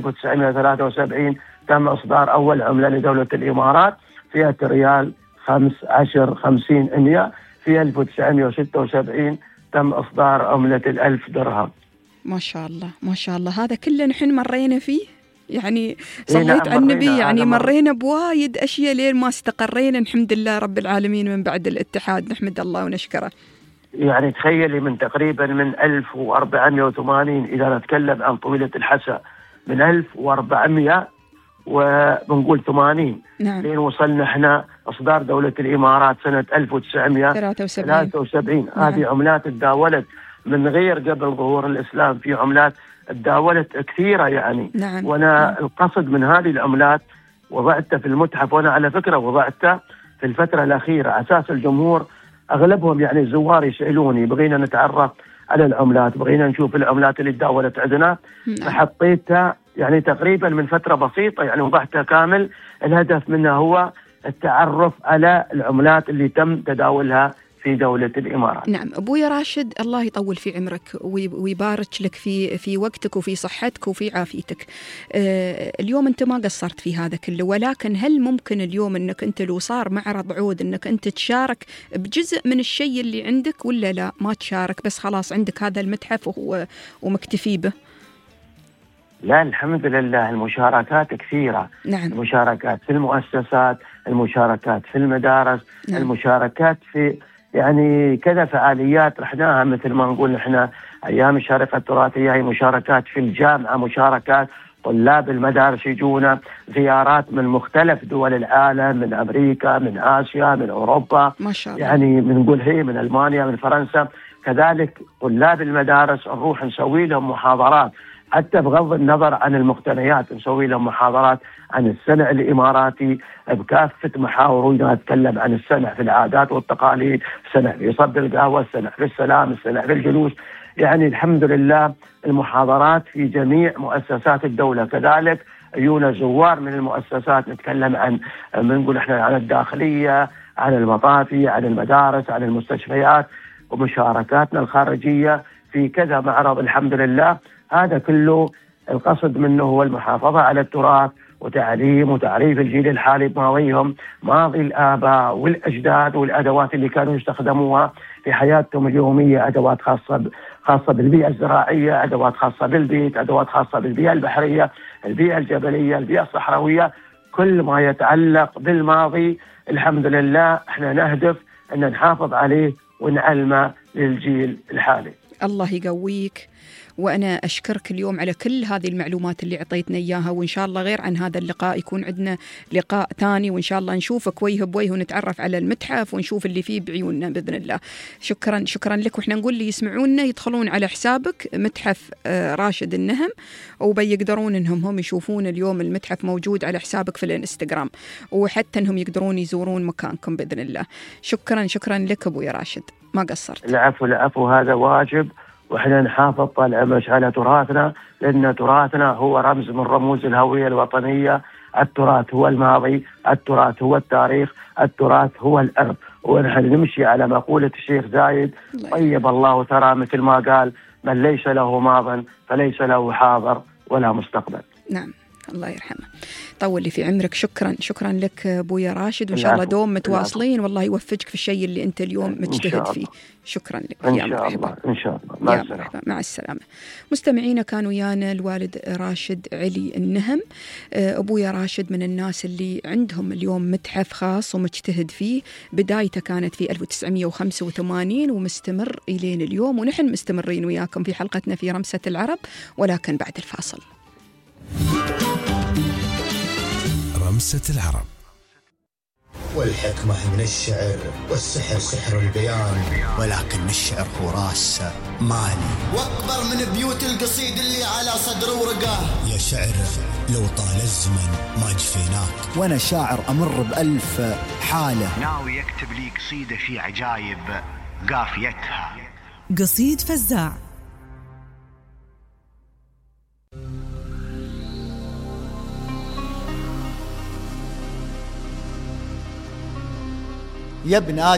1973 تم إصدار أول عملة لدولة الإمارات فئة ريال 15 50 100. في 1976 تم إصدار عملة 1000 درهم. ما شاء الله ما شاء الله، هذا كله نحن مرينا فيه. يعني صليت على النبي، يعني مرينا بوايد أشياء لين ما استقرينا الحمد لله رب العالمين من بعد الاتحاد، نحمد الله ونشكره. يعني تخيلي من تقريبا من 1480 إذا نتكلم عن طويلة الحسا، من 1400 وبنقول 80 نعم. لين وصلنا احنا إصدار دولة الإمارات سنة 1973. نعم. هذه عملات تداولت من غير قبل ظهور الإسلام، في عملات تداولت كثيرة يعني. نعم. وأنا القصد من هذه العملات وضعتها في المتحف، وأنا على فكرة وضعتها في الفترة الأخيرة أساس الجمهور أغلبهم يعني الزوار يسألوني بغينا نتعرف على العملات، بغينا نشوف العملات اللي تداولت عندنا. فحطيتها يعني تقريبا من فترة بسيطة، يعني وضعتها كامل. الهدف منها هو التعرف على العملات اللي تم تداولها في دولة الإمارات. نعم أبوي راشد، الله يطول في عمرك ويبارك لك في وقتك وفي صحتك وفي عافيتك. اليوم أنت ما قصرت في هذا كله، ولكن هل ممكن اليوم أنك أنت لو صار معرض عود أنك أنت تشارك بجزء من الشيء اللي عندك، ولا لا ما تشارك بس خلاص عندك هذا المتحف ومكتفي به؟ لا الحمد لله المشاركات كثيرة. نعم. المشاركات في المؤسسات، المشاركات في المدارس. نعم. المشاركات في يعني كذا فعاليات رحناها، مثل ما نقول نحن أيام الشارقة التراثية، هي مشاركات في الجامعة، مشاركات طلاب المدارس يجونا، زيارات من مختلف دول العالم، من أمريكا، من آسيا، من أوروبا، ما شاء الله. يعني بنقول هي من ألمانيا، من فرنسا. كذلك طلاب المدارس نروح نسوي لهم محاضرات، حتى بغض النظر عن المقتنيات نسوي لهم محاضرات عن السنع الإماراتي بكافة محاور. نتكلم عن السنع في العادات والتقاليد، السنع في صب القهوة، السنع في السلام، السنع في الجلوس. يعني الحمد لله المحاضرات في جميع مؤسسات الدولة. كذلك يجونا زوار من المؤسسات، نتكلم عن بنقول احنا عن الداخلية، عن المطافي، عن المدارس، عن المستشفيات، ومشاركاتنا الخارجية في كذا معرض الحمد لله. هذا كله القصد منه هو المحافظة على التراث وتعليم وتعريف الجيل الحالي بماضيهم، ماضي الآباء والأجداد والأدوات اللي كانوا يستخدموها في حياتهم اليومية، أدوات خاصة بالبيئة الزراعية، أدوات خاصة بالبيت، أدوات خاصة بالبيئة البحرية، البيئة الجبلية، البيئة الصحراوية. كل ما يتعلق بالماضي الحمد لله احنا نهدف أن نحافظ عليه ونعلمه للجيل الحالي. الله يقويك، وأنا أشكرك اليوم على كل هذه المعلومات اللي عطيتنا إياها، وإن شاء الله غير عن هذا اللقاء يكون عندنا لقاء ثاني، وإن شاء الله نشوفك وجه بوجه ونتعرف على المتحف ونشوف اللي فيه بعيوننا بإذن الله. شكرا لك، وإحنا نقول اللي يسمعونا يدخلون على حسابك متحف راشد النهم، وبيقدرون إنهم هم يشوفون اليوم المتحف موجود على حسابك في الانستغرام، وحتى إنهم يقدرون يزورون مكانكم بإذن الله. شكرا لك أبوي راشد، ما قصرت. العفو، هذا واجب، وإحنا نحافظ طال عمرك على تراثنا، لأن تراثنا هو رمز من رموز الهوية الوطنية. التراث هو الماضي، التراث هو التاريخ، التراث هو الأرض. ونحن نمشي على مقولة الشيخ زايد: طيب الله ترى، مثل ما قال: من ليس له ماض فليس له حاضر ولا مستقبل. نعم، الله يرحمه. طول لي في عمرك. شكرا لك أبويا راشد، وإن شاء الله دوم متواصلين، والله يوفقك في الشيء اللي أنت اليوم مجتهد فيه. شكرا لك. إن شاء الله. مع السلامة. مستمعينا، كان ويانا الوالد راشد علي النهم. أبويا راشد من الناس اللي عندهم اليوم متحف خاص ومجتهد فيه. بدايته كانت في 1985 ومستمر إلين اليوم، ونحن مستمرين وياكم في حلقتنا في رمسة العرب، ولكن بعد الفاصل. رمسة العرب. والحكمة من الشعر، والسحر سحر البيان، ولكن الشعر هو راس مالي واكبر من بيوت القصيد اللي على صدر ورقه. يا شعر لو طال الزمن ما جفيناك، وانا شاعر امر بألف حاله. ناوي يكتب لي قصيدة في عجايب قافيتها. قصيد فزاع. يا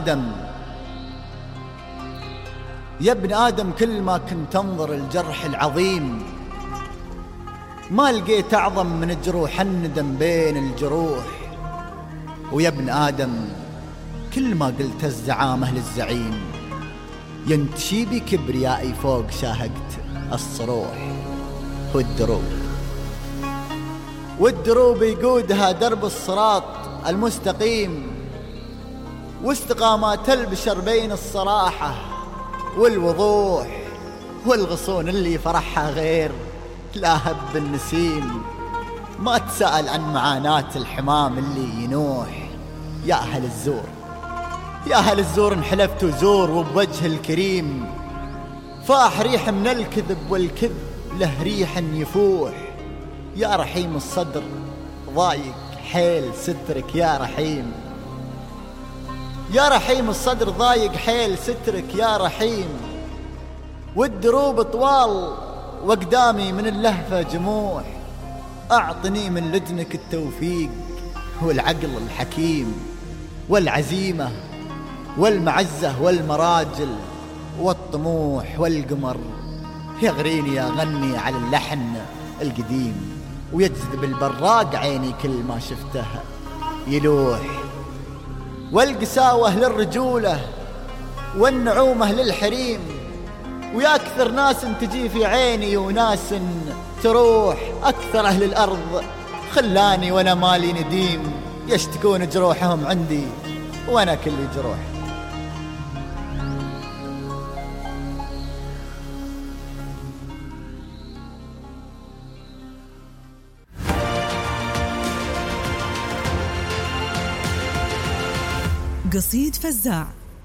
ابن آدم كل ما كنت انظر الجرح العظيم، ما لقيت أعظم من جروح الندم بين الجروح. ويا ابن آدم كل ما قلت الزعامة للزعيم، ينتشي بكبريائي فوق شاهقت الصروح والدروح. والدروب يقودها درب الصراط المستقيم، واستقامات البشر بين الصراحة والوضوح، والغصون اللي فرحها غير لا هب النسيم. ما تسأل عن معاناة الحمام اللي ينوح. يا أهل الزور، يا أهل الزور انحلفت زور وبوجه الكريم، فاح ريح من الكذب والكذب له ريح يفوح. يا رحيم الصدر ضايق حيل سترك يا رحيم، يا رحيم الصدر ضايق حيل سترك يا رحيم. والدروب طوال وقدامي من اللهفة جموح، أعطني من لدنك التوفيق والعقل الحكيم، والعزيمة والمعزة والمراجل والطموح والقمر. يغريني أغني على اللحن القديم، ويجذب البراق عيني كل ما شفته يلوح. والقساوة للرجولة والنعومة للحريم، ويا أكثر ناس تجي في عيني وناس تروح. أكثر أهل الأرض خلاني وأنا مالي نديم، يشتكون جروحهم عندي وأنا كلي جروح. قصيد فزاع.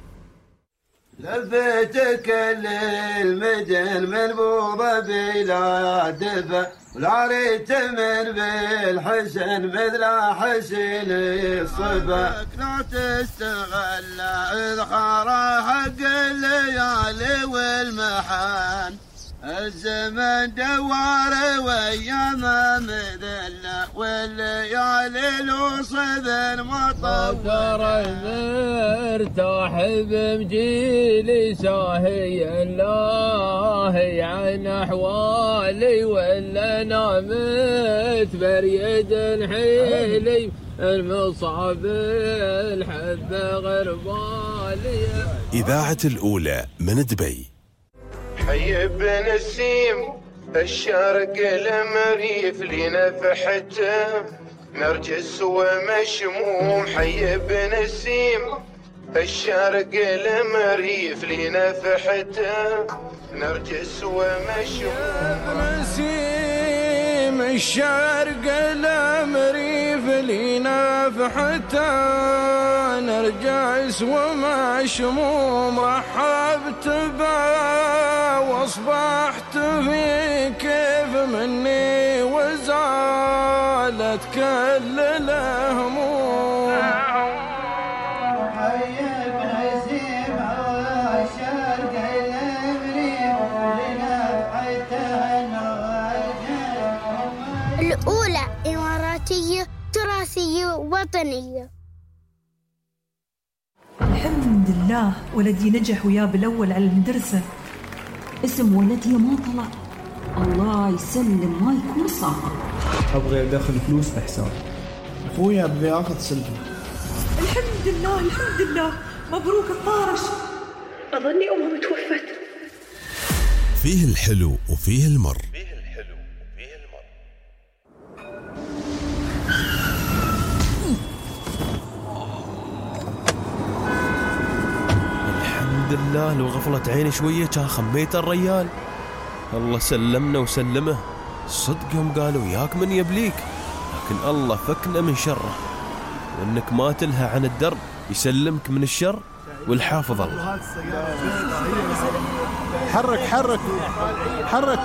لفيتك للمدن منبوبة بلا دفع، والعريت من بالحسن مثل حسن الصبا. لا تستغل إذخار حق الليالي والمحان، الزمن دوار وياما مذلة، والليالي لوصد مطول. مرتاح بمجيلي ساهي الله عن أحوالي، ولا نامت بريد حيلي المصعب الحب غربالي. إذاعة الأولى من دبي. حي بنسيم الشرق المريف لنفحته، نرجس ومشموم. حي بنسيم الشرق المريف لنفحته، نرجس ومشموم. نسيم الشرق المريف لنفحته، نرجس ومشموم. رحبت به واصبحت في كيف مني، وزالت كل الهموم. الأولى إماراتية تراثية وطنية. الحمد لله ولدي نجح وياه بالأول على المدرسة. اسم ولدي ما طلع، الله يسلم ما يكون صعب. أبغي أدخل فلوس في حساب أخويا، أبغي أخذ سلفي. الحمد لله الحمد لله، مبروك الطارش. أظني أمه متوفت. فيه الحلو وفيه المر. الحمد لله، لو غفلت عيني شوية كان خميت الريال. الله سلمنا وسلمه. صدقهم قالوا ياك من يبليك، لكن الله فكنا من شره، وانك ما تلهى عن الدرب يسلمك من الشر والحافظ الله. حرك حرك حرك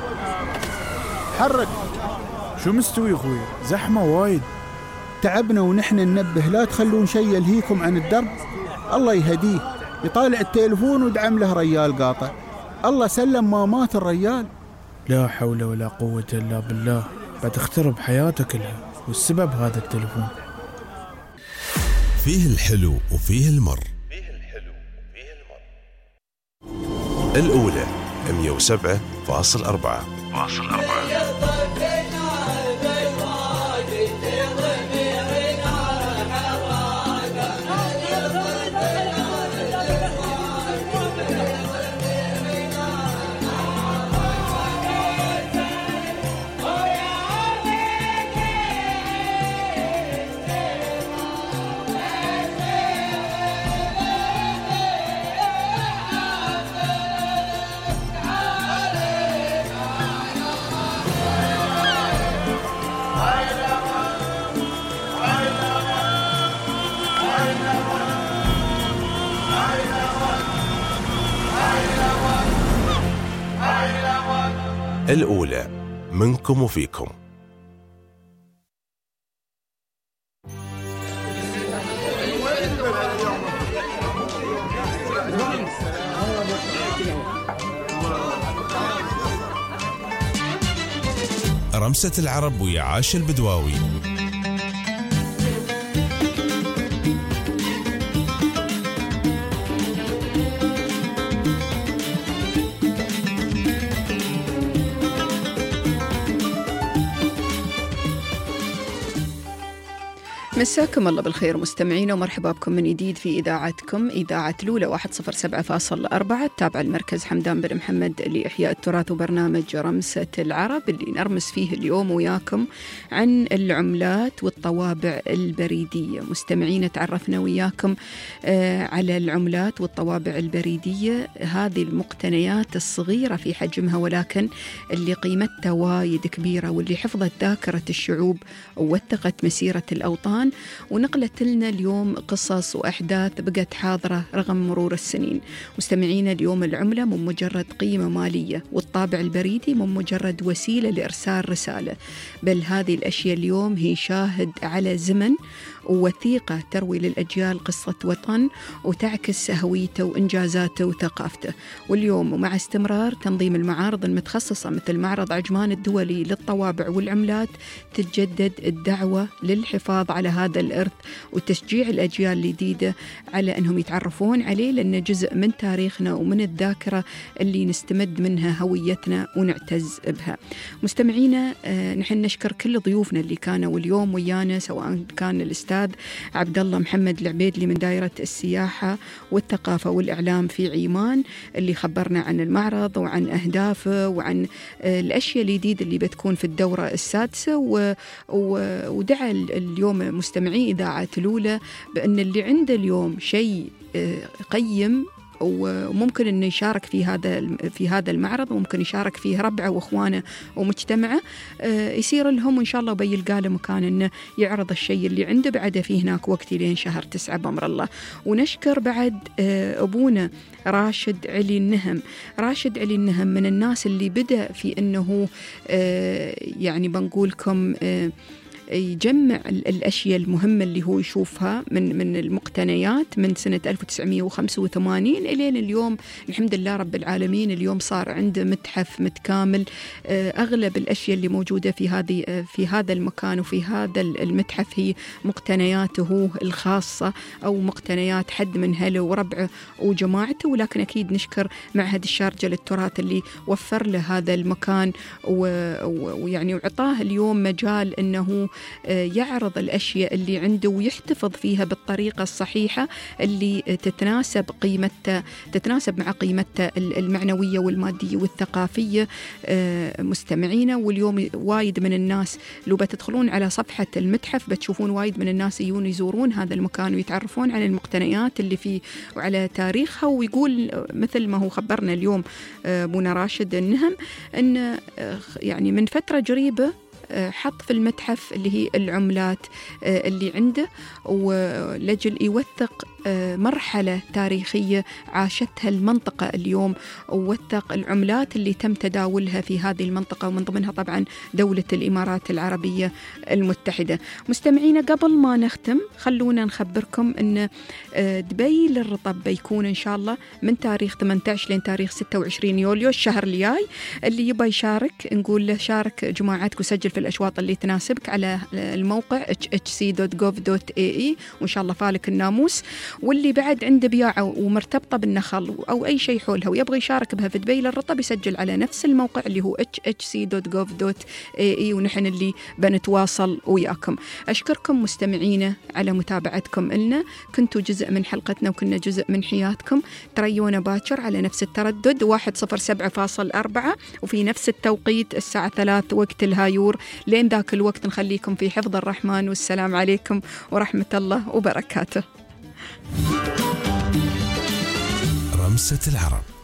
حرك. شو مستوي اخوي؟ زحمة وايد، تعبنا ونحن ننبه لا تخلون شيء يلهيكم عن الدرب. الله يهديه، يطالع التليفون ودعم له ريال قاطع. الله سلم ما مات الريال. لا حول ولا قوة إلا بالله، بتخترب حياتك كلها والسبب هذا التليفون. فيه الحلو وفيه المر. الأولى 107.4. الأولى منكم وفيكم. رمسة العرب ويا عاش البدواوي. مساكم الله بالخير مستمعينا، ومرحبا بكم من جديد في إذاعتكم إذاعة الأولى 107.4 تابع المركز حمدان بن محمد لإحياء التراث، وبرنامج رمسة العرب اللي نرمس فيه اليوم وياكم عن العملات والطوابع البريدية. مستمعينا تعرفنا وياكم على العملات والطوابع البريدية، هذه المقتنيات الصغيرة في حجمها ولكن اللي قيمتها وايد كبيرة، واللي حفظت ذاكرة الشعوب ووثقت مسيرة الأوطان، ونقلت لنا اليوم قصص وأحداث بقت حاضرة رغم مرور السنين. مستمعينا اليوم العملة من مجرد قيمة مالية، والطابع البريدي من مجرد وسيلة لإرسال رسالة، بل هذه الأشياء اليوم هي شاهد على زمن ووثيقة تروي للأجيال قصة وطن وتعكس هويته وإنجازاته وثقافته. واليوم ومع استمرار تنظيم المعارض المتخصصة مثل معرض عجمان الدولي للطوابع والعملات، تتجدد الدعوة للحفاظ على هذا الإرث وتشجيع الأجيال الجديدة على أنهم يتعرفون عليه، لأنه جزء من تاريخنا ومن الذاكرة اللي نستمد منها هويتنا ونعتز بها. مستمعينا نحن نشكر كل ضيوفنا اللي كانوا اليوم ويانا، سواء كان الأستاذ عبد الله محمد العبيدلي من دائرة السياحة والثقافة والإعلام في عيمان، اللي خبرنا عن المعرض وعن أهدافه وعن الأشياء الجديدة اللي بتكون في الدورة السادسة، ودعا اليوم مستمعي إذاعة الأولى بأن اللي عنده اليوم شيء قيم وممكن أنه يشارك في هذا المعرض، وممكن يشارك فيه ربعه وإخوانه ومجتمعه، يصير لهم وإن شاء الله بيلقى له مكان أنه يعرض الشيء اللي عنده. بعد فيه هناك وقت لين شهر 9 بأمر الله. ونشكر بعد أبونا راشد علي النهم. راشد علي النهم من الناس اللي بدأ في أنه يعني بنقولكم يجمع الأشياء المهمة اللي هو يشوفها من المقتنيات من سنة 1985 إلين اليوم. الحمد لله رب العالمين اليوم صار عنده متحف متكامل. أغلب الأشياء اللي موجودة في هذا المكان وفي هذا المتحف هي مقتنياته الخاصة أو مقتنيات حد من أهله وربعه وجماعته. ولكن أكيد نشكر معهد الشارجة للتراث اللي وفر له هذا المكان ويعني وعطاه اليوم مجال أنه يعرض الأشياء اللي عنده ويحتفظ فيها بالطريقة الصحيحة اللي تتناسب مع قيمته المعنوية والمادية والثقافية. مستمعينا واليوم وايد من الناس لو بتدخلون على صفحة المتحف بتشوفون وايد من الناس يزورون هذا المكان ويتعرفون عن المقتنيات اللي فيه وعلى تاريخها. ويقول مثل ما هو خبرنا اليوم أبونا راشد النهم أن يعني من فترة قريبة حط في المتحف اللي هي العملات اللي عنده، ولجل يوثق مرحلة تاريخية عاشتها المنطقة اليوم، ووثق العملات اللي تم تداولها في هذه المنطقة، ومن ضمنها طبعا دولة الإمارات العربية المتحدة. مستمعينا قبل ما نختم خلونا نخبركم أن دبي للرطب بيكون إن شاء الله من تاريخ 18 لين تاريخ 26 يوليو الشهر الجاي. اللي يبغى يشارك نقول له شارك جماعتك وسجل في الأشواط اللي تناسبك على الموقع hhc.gov.ae وإن شاء الله فالك الناموس. واللي بعد عنده بياعة ومرتبطة بالنخل أو أي شيء حولها ويبغى يشارك بها في دبي للرطب يسجل على نفس الموقع اللي هو hhc.gov.ae ونحن اللي بنتواصل وياكم. أشكركم مستمعينا على متابعتكم لنا، كنتوا جزء من حلقتنا وكنا جزء من حياتكم. تريونا باكر على نفس التردد 107.4 وفي نفس التوقيت الساعة 3 وقت الهايور. لين ذاك الوقت نخليكم في حفظ الرحمن، والسلام عليكم ورحمة الله وبركاته. رمسة العرب.